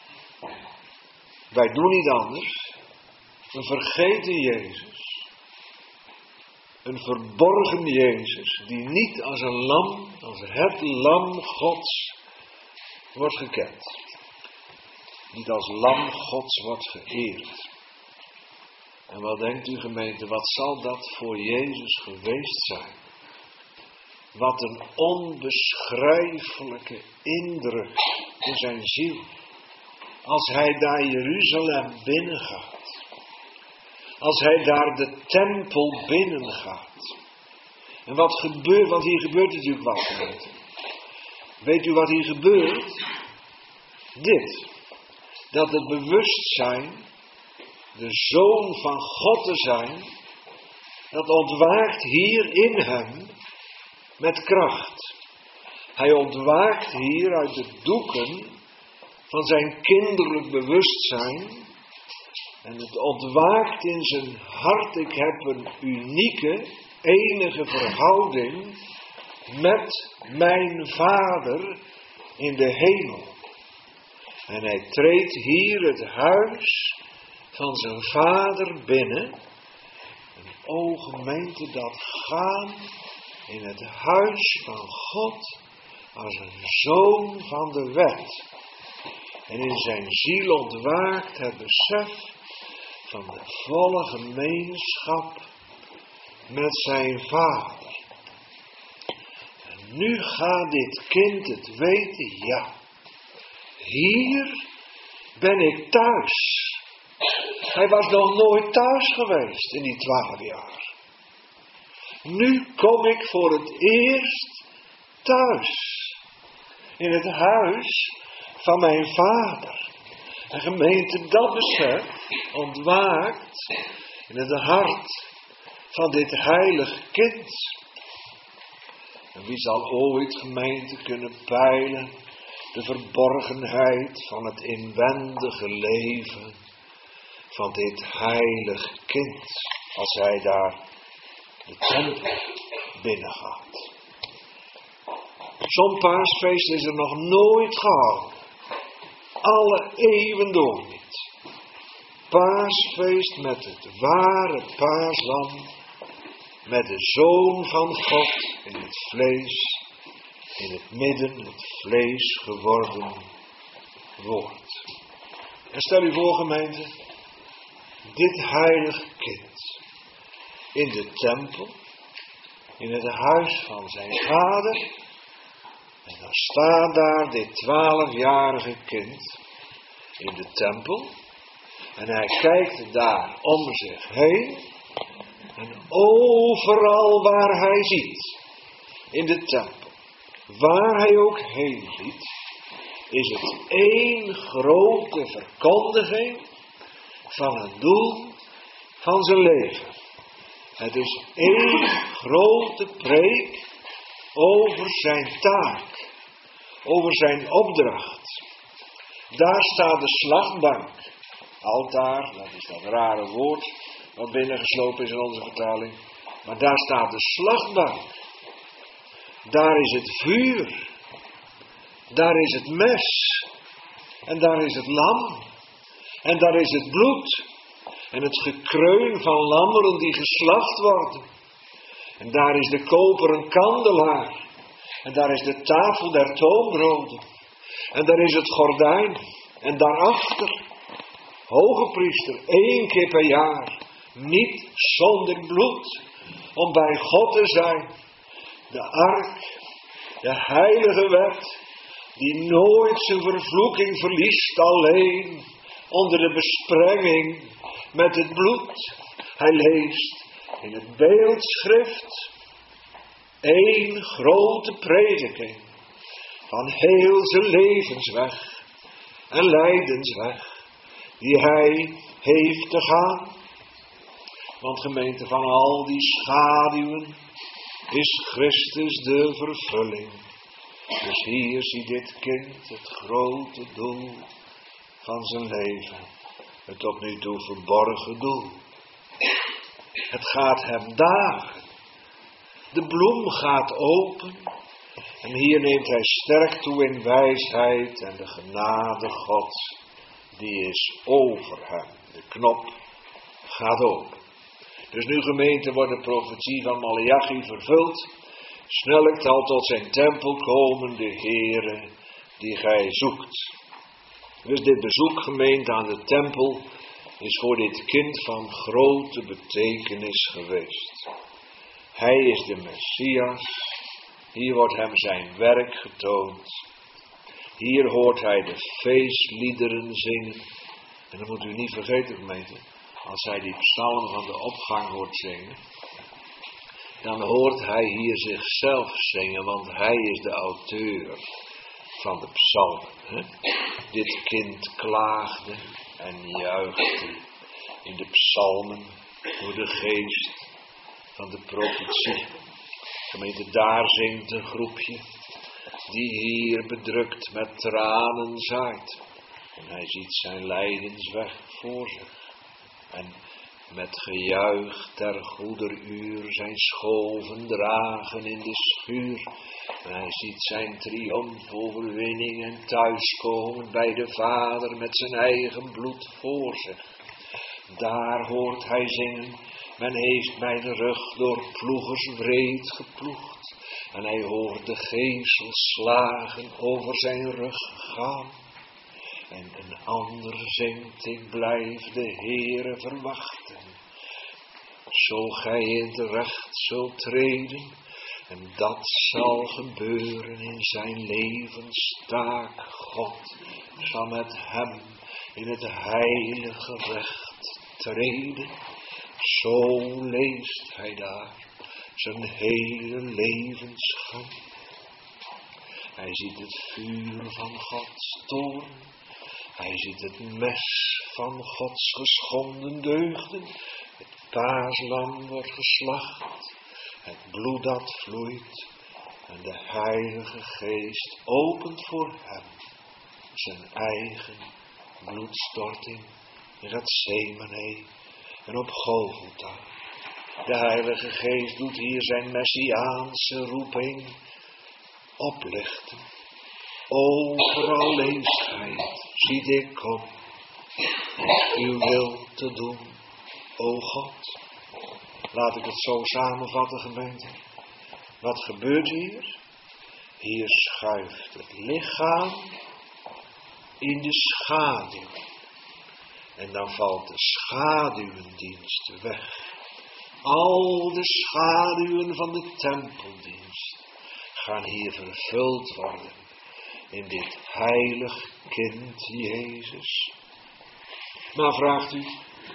wij doen niet anders. We vergeten Jezus. Een verborgen Jezus, die niet als een lam, als het lam Gods wordt gekend. Niet als lam Gods wordt geëerd. En wat denkt u, gemeente, wat zal dat voor Jezus geweest zijn? Wat een onbeschrijfelijke indruk in zijn ziel. Als hij daar Jeruzalem binnengaat. Als hij daar de tempel binnengaat. En wat gebeurt, want hier gebeurt natuurlijk wat, gemeente. Weet u wat hier gebeurt? Dit. Dat het bewustzijn, de Zoon van God te zijn, dat ontwaakt hier in hem met kracht. Hij ontwaakt hier uit de doeken van zijn kinderlijk bewustzijn. En het ontwaakt in zijn hart. Ik heb een unieke, enige verhouding met mijn Vader in de hemel. En hij treedt hier het huis van zijn Vader binnen. En gemeente, dat gaan in het huis van God als een zoon van de wet. En in zijn ziel ontwaakt het besef van de volle gemeenschap met zijn Vader. En nu gaat dit kind het weten, ja, hier ben ik thuis. Hij was nog nooit thuis geweest in die 12 jaar. Nu kom ik voor het eerst thuis. In het huis van mijn Vader. En gemeente, dat besef ontwaakt in het hart van dit heilige kind. En wie zal ooit, gemeente, kunnen peilen de verborgenheid van het inwendige leven van dit heilige kind, als hij daar de tempel binnengaat. Zo'n paasfeest is er nog nooit gehouden. Alle eeuwen door niet. Paasfeest met het ware paaslam, met de Zoon van God in het vlees, in het midden het vlees geworden woord. En stel u voor, gemeente, dit heilige kind in de tempel, in het huis van zijn Vader. En dan staat daar dit 12-jarige kind in de tempel. En hij kijkt daar om zich heen. En overal waar hij ziet, in de tempel, waar hij ook heen ziet, is het één grote verkondiging van het doel van zijn leven. Het is één grote preek over zijn taak, over zijn opdracht. Daar staat de slagbank. Altaar, dat is dat rare woord wat binnengeslopen is in onze vertaling. Maar daar staat de slagbank. Daar is het vuur. Daar is het mes. En daar is het lam. En daar is het bloed. En het gekreun van lammeren die geslacht worden. En daar is de koperen kandelaar. En daar is de tafel der toonbroden. En daar is het gordijn. En daarachter, hoge priester, 1 keer per jaar, niet zonder bloed, om bij God te zijn. De ark, de heilige wet, die nooit zijn vervloeking verliest, alleen onder de besprenging met het bloed. Hij leest in het beeldschrift 1 grote prediking van heel zijn levensweg en lijdensweg die hij heeft te gaan. Want gemeente, van al die schaduwen is Christus de vervulling. Dus hier ziet dit kind het grote doel van zijn leven. Het tot nu toe verborgen doel. Het gaat hem dagen. De bloem gaat open En hier neemt hij sterk toe in wijsheid en de genade Gods, die is over hem. De knop gaat open. Dus nu gemeente wordt de profetie van Maleachi vervuld. Snellijk zal tot zijn tempel komen de Heere die gij zoekt. Dus dit bezoek gemeente aan de tempel is voor dit kind van grote betekenis geweest. Hij is de Messias. Hier wordt hem zijn werk getoond. Hier hoort hij de feestliederen zingen. En dat moet u niet vergeten gemeente. Als hij die psalm van de opgang hoort zingen, dan hoort hij hier zichzelf zingen, want hij is de auteur van de psalmen. Hè? Dit kind klaagde en juichte in de psalmen door de geest van de profetie. Gemeente, daar zingt een groepje die hier bedrukt met tranen zaait. En hij ziet zijn lijdensweg voor zich. En met gejuich ter goederuur zijn schoven dragen in de schuur. En hij ziet zijn triomfoverwinning en thuiskomen bij de Vader met zijn eigen bloed voor zich. Daar hoort hij zingen, men heeft mijn rug door ploegers wreed geploegd. En hij hoort de geeselslagen over zijn rug gaan. En een ander zingt, ik blijf de Heere verwachten. Zo gij in het recht zult treden. En dat zal gebeuren in zijn levenstaak. God zal met hem in het heilige recht treden. Zo leest hij daar zijn hele levensgang. Hij ziet het vuur van Gods toorn. Hij ziet het mes van Gods geschonden deugden. Het paaslam wordt geslacht. Het bloed dat vloeit. En de Heilige Geest opent voor hem zijn eigen bloedstorting in Getsemane en op Golgotha. De Heilige Geest doet hier zijn messiaanse roeping oplichten. Overal leest hij, ziet ik kom, uw wil te doen, o God. Laat ik het zo samenvatten, gemeente. Wat gebeurt hier? Hier schuift het lichaam in de schaduw. En dan valt de schaduwendienst weg. Al de schaduwen van de tempeldienst gaan hier vervuld worden in dit heilig kind Jezus. Maar vraagt u,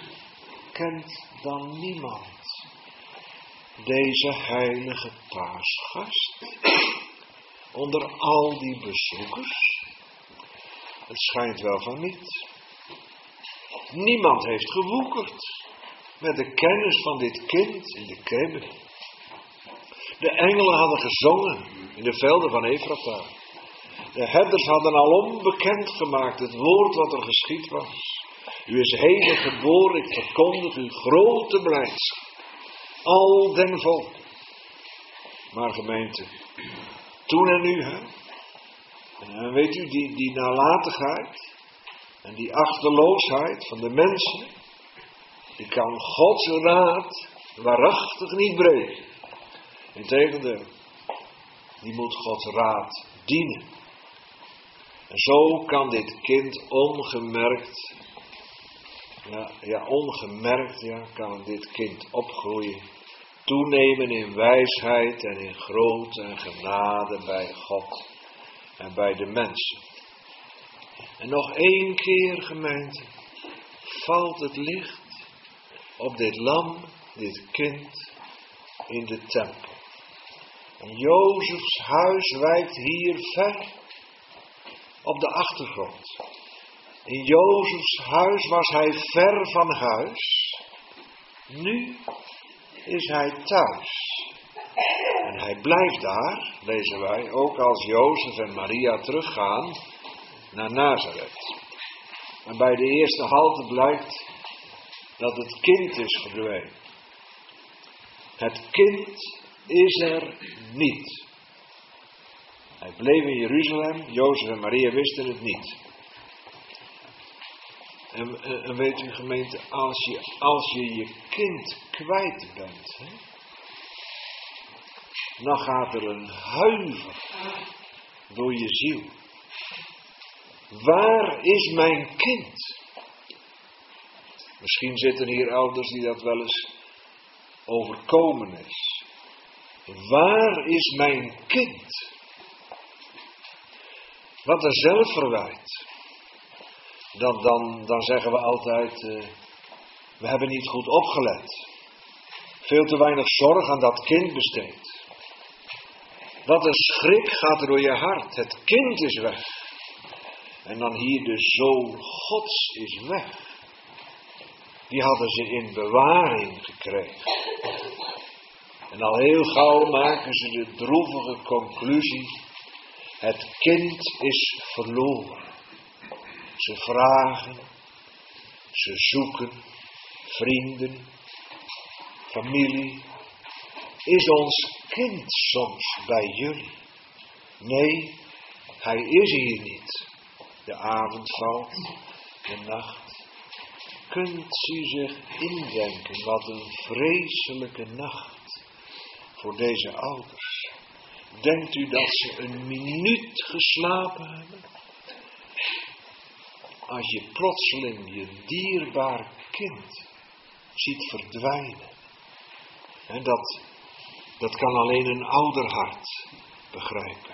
kent dan niemand deze heilige paasgast onder al die bezoekers? Het schijnt wel van niet. Niemand heeft gewoekerd met de kennis van dit kind in de kribbe. De engelen hadden gezongen in de velden van Efrata. De herders hadden alom bekend gemaakt het woord wat er geschied was. U is heden geboren, ik verkondig u grote blijdschap. Al den volk. Maar gemeente, toen en nu, hè. En weet u, die nalatigheid en die achterloosheid van de mensen, die kan Gods raad waarachtig niet breken. Integendeel, die moet Gods raad dienen. En zo kan dit kind ongemerkt kan dit kind opgroeien, toenemen in wijsheid en in grootte en genade bij God en bij de mensen. En nog één keer, gemeente, valt het licht op dit lam, dit kind, in de tempel. En Jozefs huis wijkt hier ver op de achtergrond. In Jozefs huis was hij ver van huis. Nu is hij thuis. En hij blijft daar, lezen wij, ook als Jozef en Maria teruggaan naar Nazareth. En bij de eerste halte blijkt dat het kind is verdwenen. Het kind is er niet. Hij bleef in Jeruzalem, Jozef en Maria wisten het niet. En weet u gemeente, als je je kind kwijt bent, hè, dan gaat er een huiver door je ziel. Waar is mijn kind? Misschien zitten hier ouders die dat wel eens overkomen is. Waar is mijn kind? Wat een zelfverwijt. Dan zeggen we altijd, we hebben niet goed opgelet. Veel te weinig zorg aan dat kind besteed. Wat een schrik gaat er door je hart. Het kind is weg. En dan hier de Zoon Gods is weg. Die hadden ze in bewaring gekregen. En al heel gauw maken ze de droevige conclusie. Het kind is verloren. Ze vragen, ze zoeken, vrienden, familie. Is ons kind soms bij jullie? Nee, hij is hier niet. De avond valt, de nacht. Kunt u zich indenken wat een vreselijke nacht voor deze ouders. Denkt u dat ze een minuut geslapen hebben? Als je plotseling je dierbaar kind ziet verdwijnen. En dat kan alleen een ouderhart begrijpen.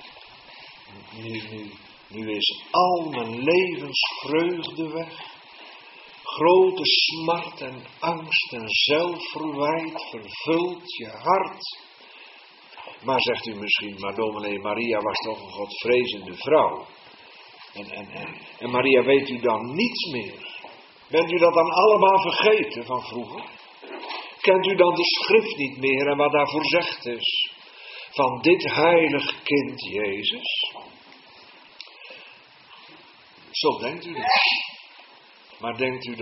Nu is al mijn levensvreugde weg. Grote smart en angst en zelfverwijt vervult je hart. Maar zegt u misschien, maar dominee Maria was toch een godvrezende vrouw. En Maria, weet u dan niets meer? Bent u dat dan allemaal vergeten van vroeger? Kent u dan de schrift niet meer en wat daarvoor zegt is? Van dit heilig kind Jezus? Zo denkt u niet. Maar denkt u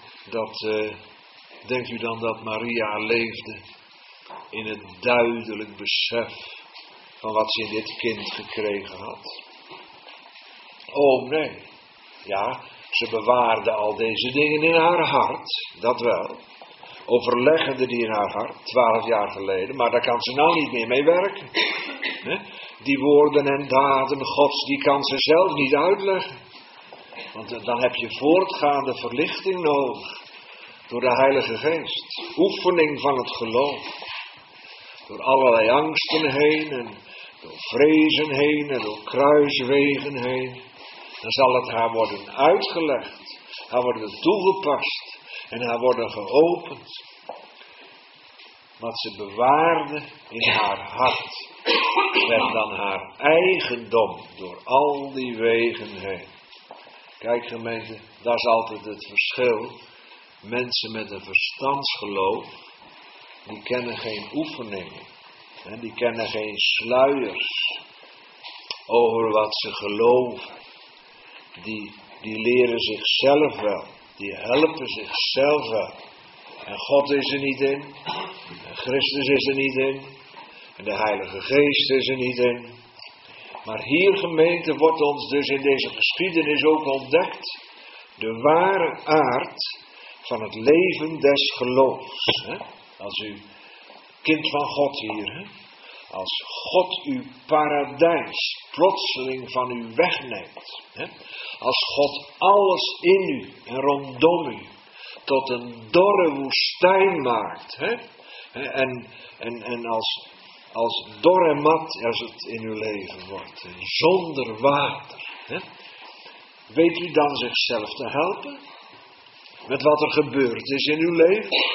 dan dat Maria leefde in het duidelijk besef van wat ze in dit kind gekregen had? Oh nee. Ja, ze bewaarde al deze dingen in haar hart, dat wel. Overleggende die in haar hart, 12 jaar geleden, maar daar kan ze nou niet meer mee werken. Die woorden en daden Gods, die kan ze zelf niet uitleggen. Want dan heb je voortgaande verlichting nodig. Door de Heilige Geest. Oefening van het geloof. Door allerlei angsten heen en door vrezen heen en door kruiswegen heen. Dan zal het haar worden uitgelegd. Haar worden toegepast. En haar worden geopend. Wat ze bewaarde in haar hart. Werd dan haar eigendom door al die wegen heen. Kijk gemeente, dat is altijd het verschil. Mensen met een verstandsgeloof, die kennen geen oefeningen. Die kennen geen sluiers over wat ze geloven. Die leren zichzelf wel. Die helpen zichzelf wel. En God is er niet in. En Christus is er niet in. En de Heilige Geest is er niet in. Maar hier gemeente wordt ons dus in deze geschiedenis ook ontdekt. De ware aard van het leven des geloofs. Als u kind van God hier. Als God uw paradijs plotseling van u wegneemt. Als God alles in u en rondom u tot een dorre woestijn maakt. En als dor en mat als het in uw leven wordt. Zonder water. Weet u dan zichzelf te helpen? Met wat er gebeurd is in uw leven?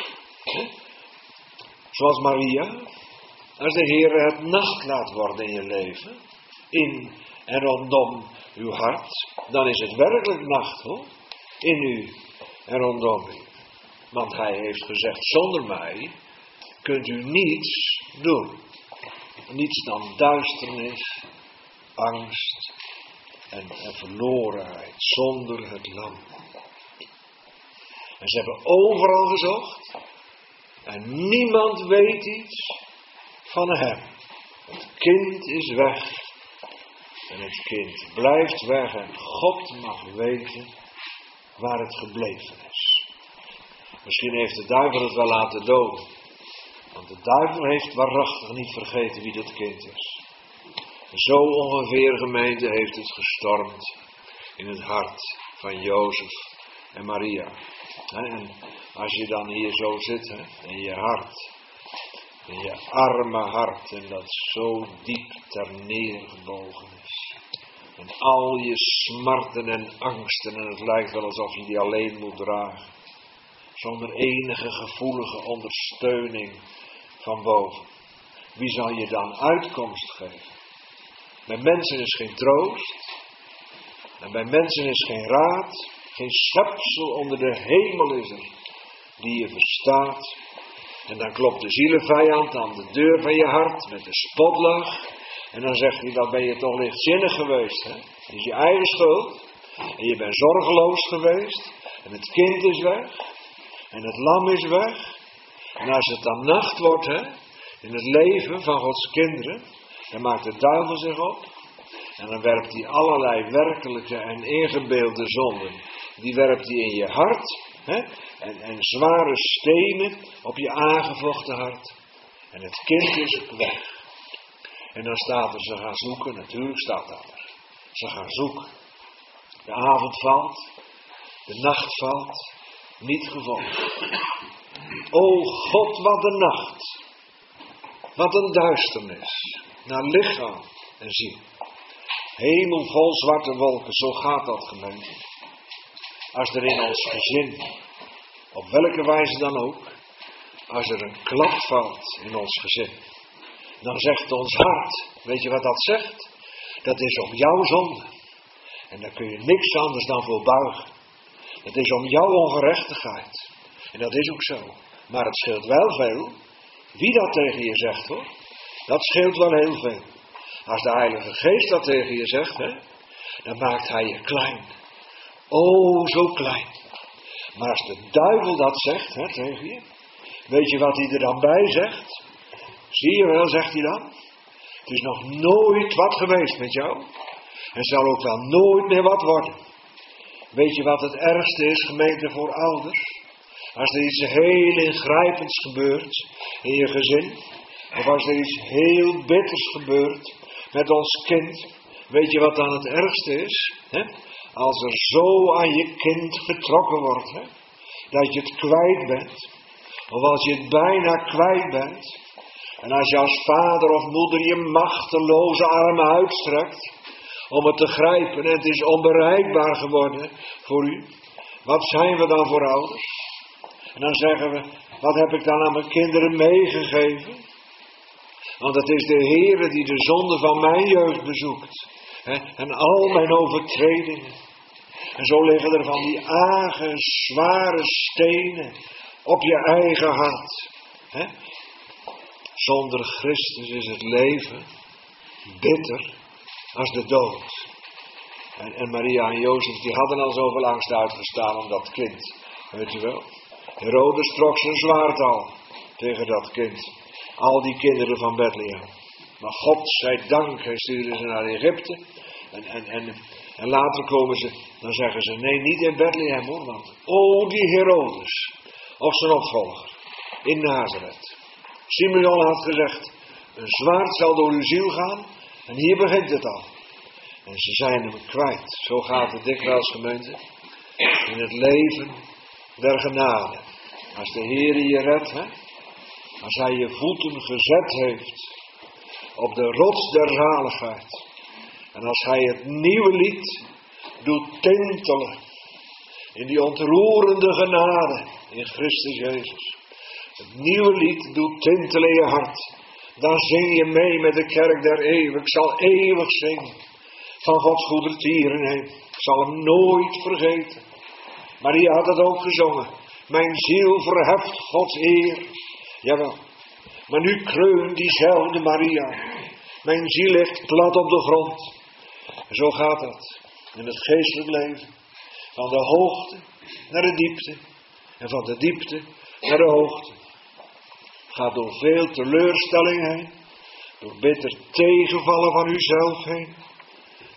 Zoals Maria. Als de Heer het nacht laat worden in je leven. In en rondom uw hart. Dan is het werkelijk nacht hoor. In u en rondom u. Want hij heeft gezegd, zonder mij kunt u niets doen. Niets dan duisternis, angst en verlorenheid zonder het lam. En ze hebben overal gezocht. En niemand weet iets van hem. Het kind is weg En het kind blijft weg en God mag weten waar het gebleven is. Misschien heeft de duivel het wel laten doden. Want de duivel heeft waarachtig niet vergeten wie dit kind is. Zo ongeveer, gemeente, heeft het gestormd in het hart van Jozef en Maria. En als je dan hier zo zit, in je hart, in je arme hart, en dat zo diep ter neergebogen is. En al je smarten en angsten, en het lijkt wel alsof je die alleen moet dragen. Zonder enige gevoelige ondersteuning van boven. Wie zal je dan uitkomst geven? Bij mensen is geen troost. En bij mensen is geen raad. Geen schepsel onder de hemel is er die je verstaat. En dan klopt de zielenvijand aan de deur van je hart met de spotlach. En dan zegt hij, dat ben je toch lichtzinnig geweest. Hè? Het is je eigen schuld. En je bent zorgeloos geweest. En het kind is weg. En het lam is weg. En als het dan nacht wordt, in het leven van Gods kinderen, dan maakt de duivel zich op. En dan werpt hij allerlei werkelijke en ingebeelde zonden. Die werpt hij in je hart. En zware stenen op je aangevochten hart. En het kind is weg. En dan staat er, ze gaan zoeken. Natuurlijk staat dat er. Ze gaan zoeken. De avond valt. De nacht valt. Niet gevonden. O God, wat een nacht. Wat een duisternis. Naar lichaam en ziel. Hemel vol zwarte wolken, zo gaat dat, gemeente. Als er in ons gezin, op welke wijze dan ook, als er een klap valt in ons gezin, dan zegt ons hart, weet je wat dat zegt? Dat is om jouw zonde. En daar kun je niks anders dan voor buigen. Het is om jouw ongerechtigheid. En dat is ook zo. Maar het scheelt wel veel. Wie dat tegen je zegt, hoor. Dat scheelt wel heel veel. Als de Heilige Geest dat tegen je zegt, dan maakt hij je klein. Oh, zo klein. Maar als de duivel dat zegt, tegen je, weet je wat hij er dan bij zegt? Zie je wel, zegt hij dan. Het is nog nooit wat geweest met jou. En zal ook wel nooit meer wat worden. Weet je wat het ergste is, gemeente, voor ouders? Als er iets heel ingrijpends gebeurt in je gezin. Of als er iets heel bitters gebeurt met ons kind. Weet je wat dan het ergste is? Als er zo aan je kind getrokken wordt. Dat je het kwijt bent. Of als je het bijna kwijt bent. En als je als vader of moeder je machteloze armen uitstrekt. Om het te grijpen en het is onbereikbaar geworden voor u. Wat zijn we dan voor ouders? En dan zeggen we, wat heb ik dan aan mijn kinderen meegegeven? Want het is de Heere die de zonde van mijn jeugd bezoekt. En al mijn overtredingen. En zo liggen er van die zware stenen op je eigen hart. Zonder Christus is het leven bitter als de dood. En Maria en Jozef die hadden al zoveel angst uitgestaan om dat kind. Weet je wel. Herodes trok zijn zwaard al tegen dat kind. Al die kinderen van Bethlehem. Maar God zij dank, hij stuurde ze naar Egypte. En later komen ze, dan zeggen ze, nee, niet in Bethlehem hoor. Want, die Herodes, of zijn opvolger, in Nazareth. Simeon had gezegd, een zwaard zal door uw ziel gaan. En hier begint het al. En ze zijn hem kwijt. Zo gaat het dikwijls, gemeente. In het leven der genade. Als de Heer je redt, als hij je voeten gezet heeft op de rots der zaligheid. En als hij het nieuwe lied doet tintelen in die ontroerende genade in Christus Jezus. Het nieuwe lied doet tintelen in je hart. Dan zing je mee met de kerk der eeuwen. Ik zal eeuwig zingen van Gods goedertieren heen. Ik zal hem nooit vergeten. Maria had het ook gezongen. Mijn ziel verheft Gods eer. Jawel. Maar nu kreunt diezelfde Maria. Mijn ziel ligt plat op de grond. En zo gaat dat in het geestelijk leven. Van de hoogte naar de diepte. En van de diepte naar de hoogte. Gaat door veel teleurstelling heen. Door bitter tegenvallen van uzelf heen.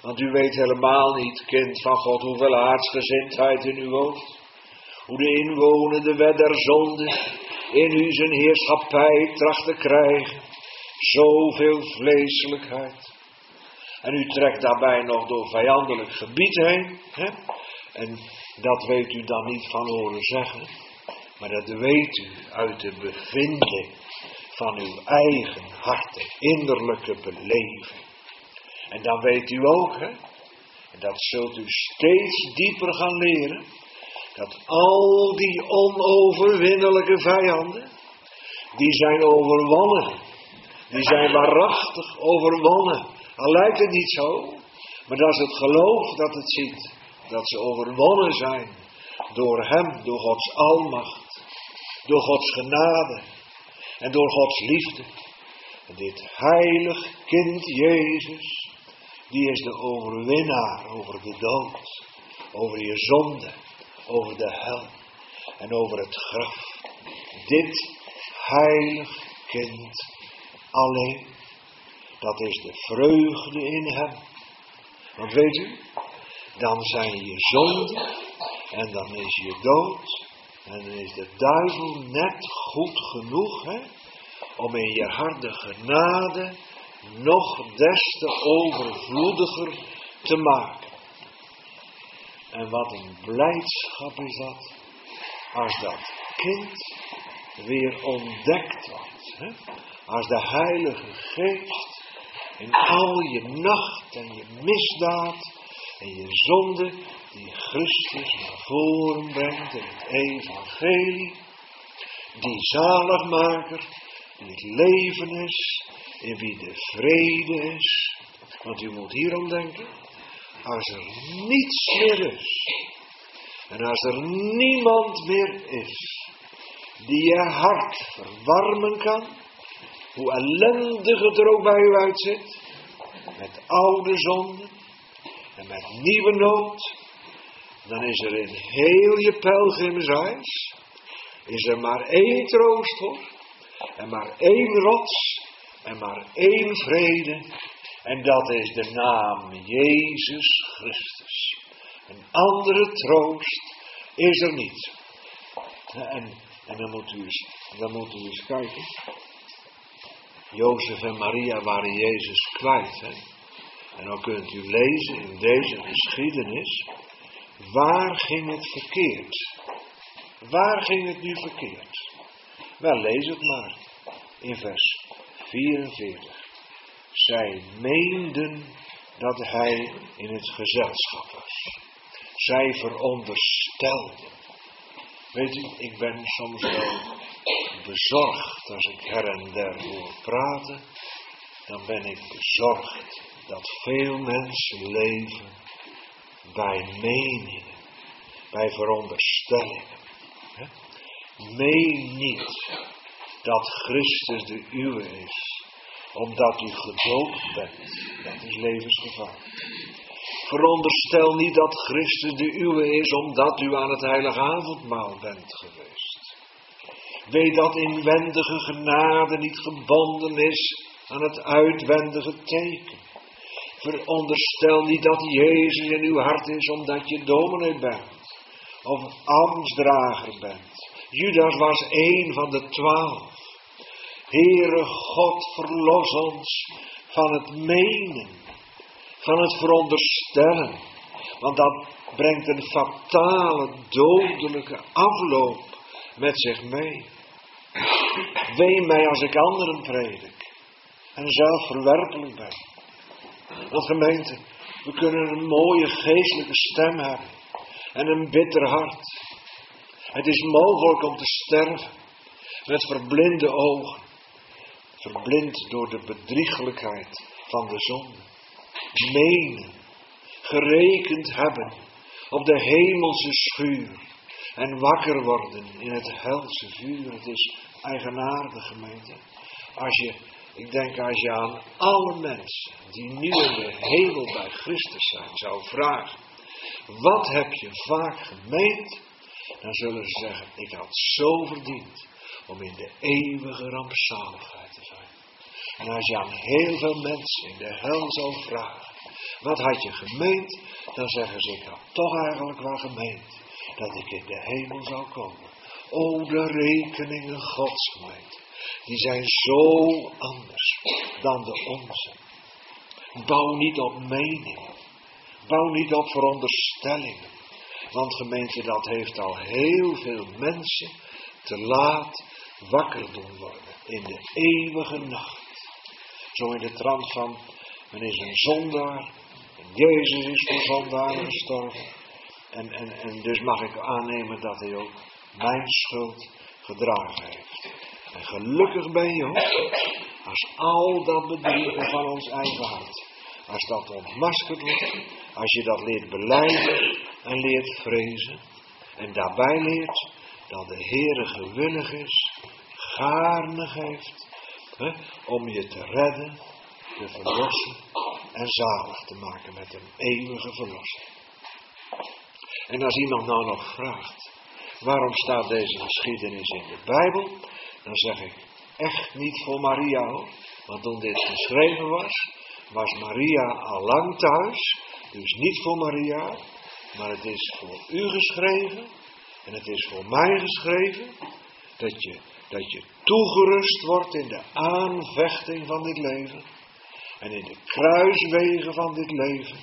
Want u weet helemaal niet, kind van God, hoeveel aardsgezindheid in u woont. Hoe de inwonende wet der zonde in u zijn heerschappij tracht te krijgen. Zoveel vleeselijkheid. En u trekt daarbij nog door vijandelijk gebied heen. Hè? En dat weet u dan niet van horen zeggen. Maar dat weet u uit de bevinding van uw eigen hart, de innerlijke beleving. En dan weet u ook, hè, en dat zult u steeds dieper gaan leren, dat al die onoverwinnelijke vijanden, die zijn overwonnen. Die zijn waarachtig overwonnen. Al lijkt het niet zo, maar dat is het geloof dat het ziet. Dat ze overwonnen zijn door hem, door Gods almacht, door Gods genade en door Gods liefde. En dit heilig kind Jezus, die is de overwinnaar over de dood, over je zonde, over de hel en over het graf. Dit heilig kind alleen, dat is de vreugde in hem. Want weet u, dan zijn je zonden en dan is je dood en dan is de duivel net goed genoeg, hè, om in je hart de genade nog des te overvloediger te maken. En wat een blijdschap is dat, als dat kind weer ontdekt wordt. Hè? Als de Heilige Geest in al je nacht en je misdaad en je zonde, die Christus naar voren brengt in het evangelie, die zaligmaker, die het leven is, in wie de vrede is. Want u moet hierom denken, als er niets meer is, en als er niemand meer is, die je hart verwarmen kan, hoe ellendig het er ook bij u uitziet, met oude zonden en met nieuwe nood, dan is er in heel je pelgrimsreis, is er maar één troost hoor, en maar één rots, en maar één vrede, en dat is de naam Jezus Christus. Een andere troost is er niet. En dan moet u eens kijken. Jozef en Maria waren Jezus kwijt. Hè? En dan kunt u lezen in deze geschiedenis. Waar ging het verkeerd? Waar ging het nu verkeerd? Wel, lees het maar. In vers 44. Zij meenden dat hij in het gezelschap was. Zij veronderstelden. Weet u, ik ben soms wel bezorgd als ik her en der hoor praten. Dan ben ik bezorgd dat veel mensen leven bij meningen, bij veronderstellingen. Meen niet dat Christus de uwe is, omdat u gedoopt bent. Dat is levensgevaar. Veronderstel niet dat Christus de uwe is, omdat u aan het heilige avondmaal bent geweest. Weet dat inwendige genade niet gebonden is aan het uitwendige teken. Veronderstel niet dat Jezus in uw hart is, omdat je dominee bent. Of ambtsdrager bent. Judas was één van de 12. Heere God, verlos ons van het menen, van het veronderstellen. Want dat brengt een fatale, dodelijke afloop met zich mee. Wee mij als ik anderen predik en zelf verwerpelijk ben. Want gemeente, we kunnen een mooie geestelijke stem hebben en een bitter hart. Het is mogelijk om te sterven met verblinde ogen. Verblind door de bedriegelijkheid van de zonde. Menen, gerekend hebben op de hemelse schuur. En wakker worden in het helse vuur. Het is eigenaardig, gemeente. Ik denk als je aan alle mensen die nu in de hemel bij Christus zijn zou vragen. Wat heb je vaak gemeend? Dan zullen ze zeggen, ik had zo verdiend om in de eeuwige rampzaligheid te zijn. En als je aan heel veel mensen in de hel zou vragen, Wat had je gemeend? Dan zeggen ze, ik had toch eigenlijk wel gemeend dat ik in de hemel zou komen. O, de rekeningen Gods, gemeente, die zijn zo anders dan de onze. Bouw niet op meningen. Bouw niet op veronderstellingen. Want gemeente, dat heeft al heel veel mensen te laat wakker doen worden in de eeuwige nacht. Zo in de trant van, men is een zondaar, en Jezus is voor zondaren gestorven. En dus mag ik aannemen dat hij ook mijn schuld gedragen heeft. En gelukkig ben je hoor, als al dat bedriegen van ons eigen hart, als dat ontmaskerd wordt, als je dat leert belijden en leert vrezen. En daarbij leert dat de Heere gewillig is, gaarne geeft, om je te redden, te verlossen en zalig te maken met een eeuwige verlossing. En als iemand nou nog vraagt, waarom staat deze geschiedenis in de Bijbel? Dan zeg ik, echt niet voor Maria hoor. Want toen dit geschreven was Maria al lang thuis. Dus niet voor Maria, maar het is voor u geschreven. En het is voor mij geschreven. Dat je toegerust wordt in de aanvechting van dit leven. En in de kruiswegen van dit leven.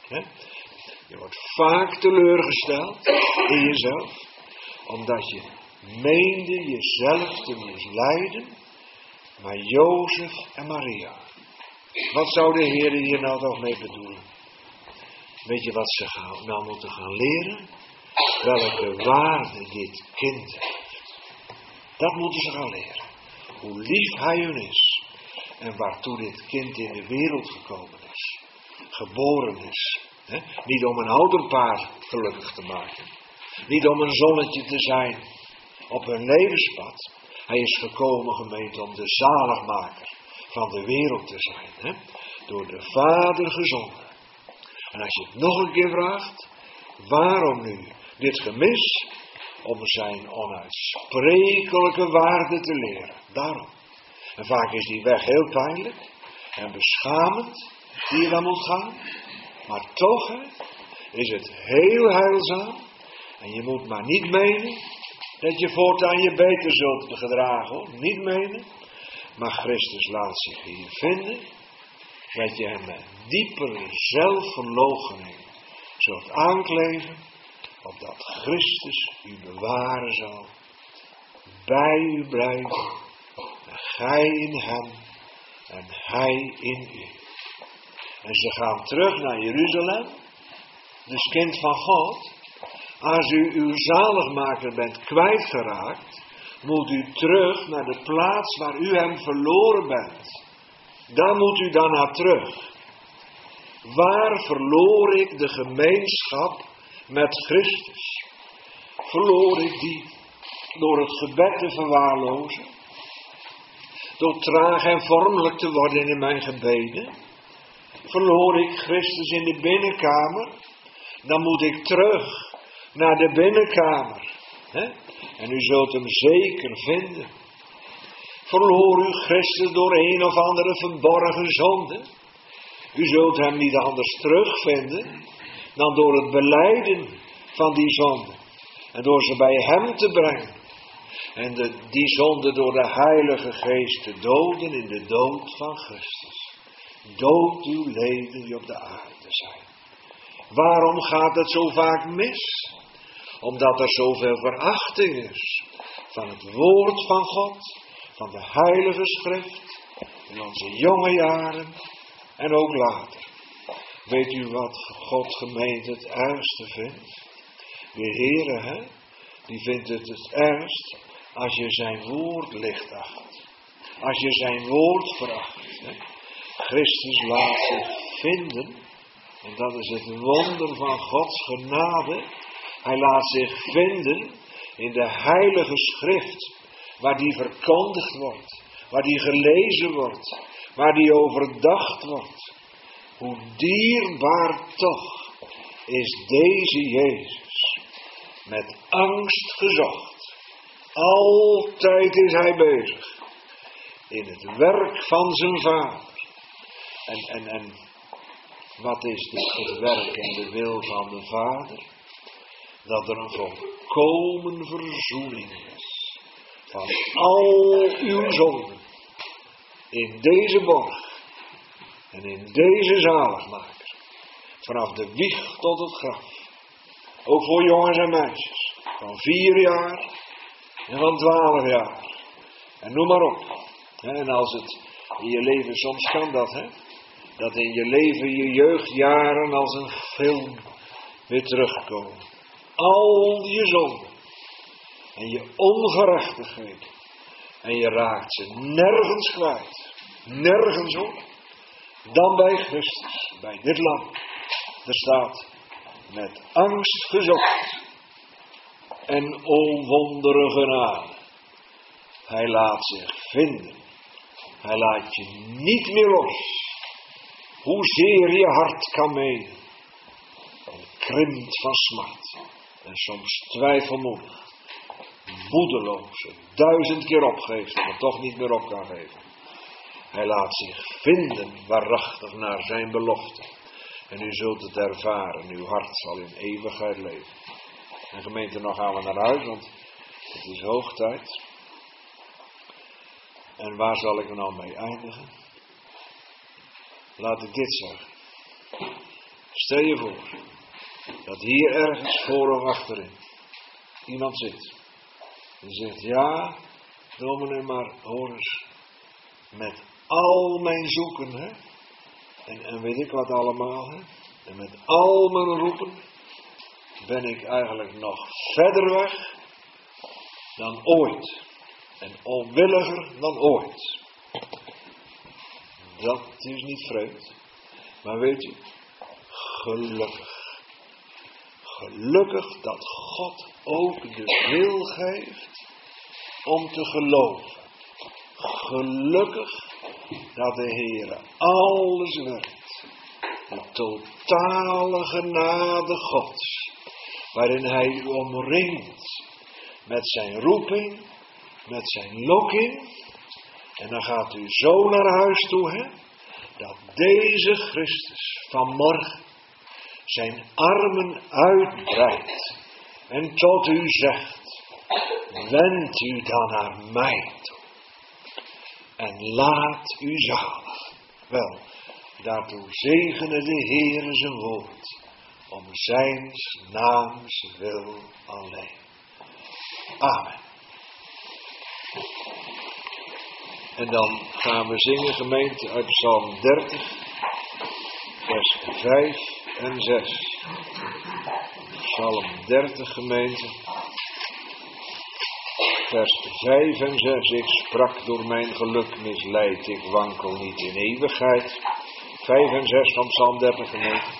Je wordt vaak teleurgesteld in jezelf. Omdat je meende jezelf te misleiden. Maar Jozef en Maria. Wat zou de Heer hier nou toch mee bedoelen? Weet je wat ze nou moeten gaan leren? Welke waarde dit kind heeft. Dat moeten ze gaan leren. Hoe lief hij hun is. En waartoe dit kind in de wereld gekomen is. Geboren is. Niet om een ouderpaar gelukkig te maken. Niet om een zonnetje te zijn op hun levenspad. Hij is gekomen, gemeente, om de zaligmaker van de wereld te zijn. Door de Vader gezonden. En als je het nog een keer vraagt, waarom nu dit gemis? Om zijn onuitsprekelijke waarde te leren. Daarom. En vaak is die weg heel pijnlijk en beschamend, die je dan moet gaan. Maar toch is het heel heilzaam. En je moet maar niet menen dat je voortaan je beter zult gedragen. Hoor. Niet menen. Maar Christus laat zich hier vinden. Dat je hem met diepere zelfverloochening zult aankleven. Opdat Christus u bewaren zal. Bij u blijven. En gij in hem. En hij in u. En ze gaan terug naar Jeruzalem. Dus kind van God. Als u uw zaligmaker bent kwijtgeraakt. Moet u terug naar de plaats waar u hem verloren bent. Daar moet u dan naar terug. Waar verloor ik de gemeenschap met Christus? Verloor ik die door het gebed te verwaarlozen? Door traag en vormelijk te worden in mijn gebeden? Verloor ik Christus in de binnenkamer? Dan moet ik terug naar de binnenkamer. En u zult hem zeker vinden. Verloor u Christus door een of andere verborgen zonde? U zult hem niet anders terugvinden dan door het belijden van die zonde. En door ze bij hem te brengen. En die zonde door de Heilige Geest te doden in de dood van Christus. Dood uw leden die op de aarde zijn. Waarom gaat het zo vaak mis? Omdat er zoveel verachting is van het woord van God, van de Heilige Schrift, in onze jonge jaren en ook later. Weet u wat God gemeente het ergste vindt? De Heere, die vindt het ergst als je zijn woord licht acht. Als je zijn woord veracht. Christus laat zich vinden, en dat is het wonder van Gods genade. Hij laat zich vinden in de Heilige Schrift, waar die verkondigd wordt, waar die gelezen wordt, waar die overdacht wordt. Hoe dierbaar toch is deze Jezus, met angst gezocht. Altijd is hij bezig in het werk van zijn Vader. En Wat is het werk en de wil van de Vader? Dat er een volkomen verzoening is van al uw zonden in deze borg en in deze zaligmaker. Vanaf de wieg tot het graf. Ook voor jongens en meisjes. Van 4 jaar en van 12 jaar. En noem maar op. En als het in je leven, soms kan dat, hè. Dat in je leven je jeugdjaren als een film weer terugkomen. Al je zonden. En je ongerechtigheden. En je raakt ze nergens kwijt. Nergens op. Dan bij Christus. Bij dit lam. Er staat met angst gezocht. En o wondere genade. Hij laat zich vinden. Hij laat je niet meer los. Hoezeer je hart kan menen. En krimpt van smart. En soms twijfelmoedig. Moedeloos. 1000 keer opgeeft. Maar toch niet meer op kan geven. Hij laat zich vinden waarachtig naar zijn belofte. En u zult het ervaren. Uw hart zal in eeuwigheid leven. En gemeente, nog gaan we naar huis. Want het is hoog tijd. En waar zal ik er nou mee eindigen? Laat ik dit zeggen. Stel je voor dat hier ergens voor of achterin iemand zit. En zegt, ja, dominee, maar hoor eens, met al mijn zoeken, hè, en weet ik wat allemaal, hè, en met al mijn roepen, ben ik eigenlijk nog verder weg dan ooit. En onwilliger dan ooit. Dat is niet vreemd. Maar weet u, gelukkig. Gelukkig dat God ook de wil geeft om te geloven. Gelukkig dat de Heere alles werkt. De totale genade Gods. Waarin Hij u omringt met zijn roeping, met zijn lokking. En dan gaat u zo naar huis toe, hè, dat deze Christus vanmorgen zijn armen uitbreidt en tot u zegt, wend u dan naar mij toe en laat u zalig. Wel, daartoe zegene de Heere zijn woord, om zijns naams wil alleen. Amen. En dan gaan we zingen, gemeente, uit Psalm 30, vers 5 en 6. Psalm 30, gemeente, vers 5 en 6. Ik sprak door mijn geluk misleid, ik wankel niet in eeuwigheid. 5 en 6 van Psalm 30, gemeente.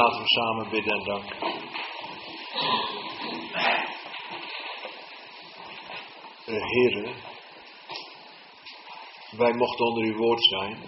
Laten we samen bidden en danken. Heere, wij mochten onder uw woord zijn,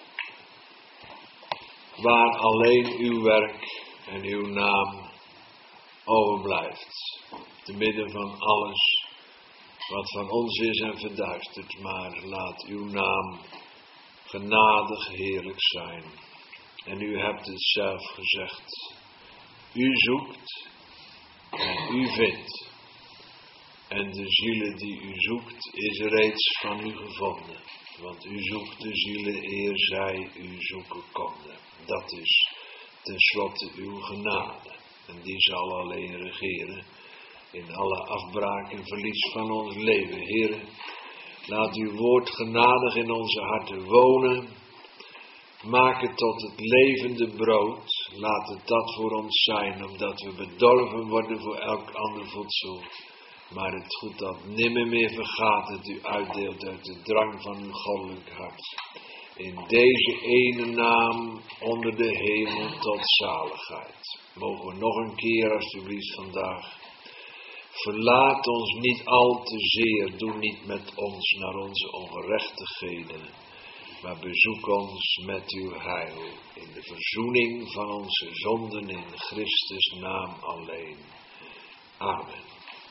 waar alleen uw werk en uw naam overblijft. Te midden van alles wat van ons is en verduistert, maar laat uw naam genadig heerlijk zijn. En u hebt het zelf gezegd. U zoekt en u vindt. En de zielen die u zoekt is reeds van u gevonden. Want u zoekt de zielen eer zij u zoeken konden. Dat is tenslotte uw genade. En die zal alleen regeren in alle afbraak en verlies van ons leven. Heere, laat uw woord genadig in onze harten wonen. Maak het tot het levende brood. Laat het dat voor ons zijn, omdat we bedorven worden voor elk ander voedsel. Maar het goed dat nimmer meer vergaat, dat u uitdeelt uit de drang van uw goddelijk hart. In deze ene naam onder de hemel tot zaligheid. Mogen we nog een keer alsjeblieft vandaag. Verlaat ons niet al te zeer, doe niet met ons naar onze ongerechtigheden. Maar bezoek ons met uw heil, in de verzoening van onze zonden in Christus naam alleen. Amen.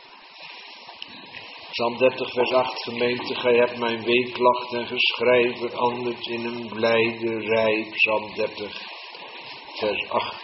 Psalm 30 vers 8, gemeente, gij hebt mijn weeklacht en geschrei veranderd in een blijde rij. Psalm 30 vers 8.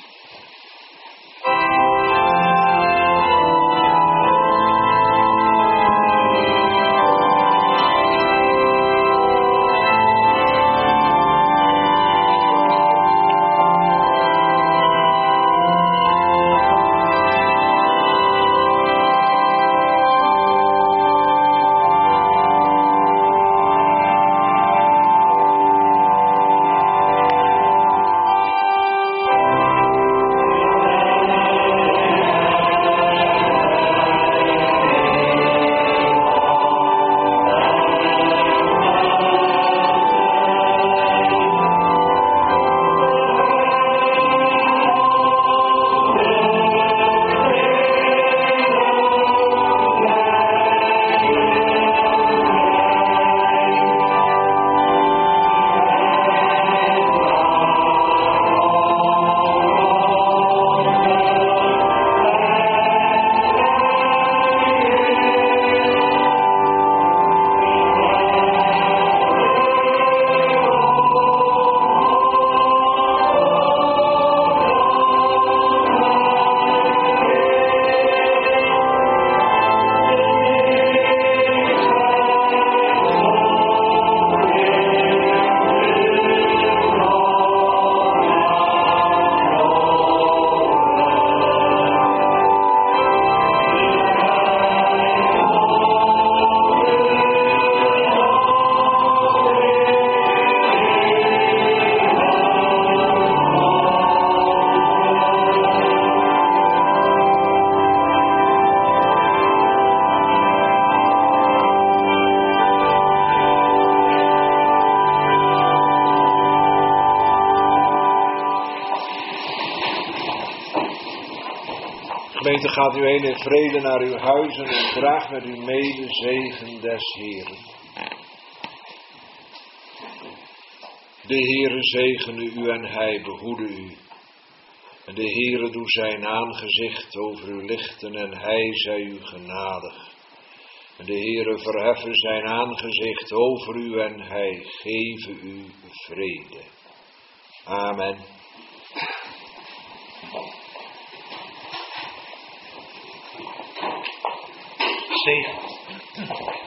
Gemeente, gaat u heen in vrede naar uw huizen en draag met u mee de zegen des Heeren. De Heere zegene u en hij behoede u. En de Heere doe zijn aangezicht over u lichten en hij zij u genadig. En de Heere verheffen zijn aangezicht over u en hij geven u vrede. Amen. Zegen.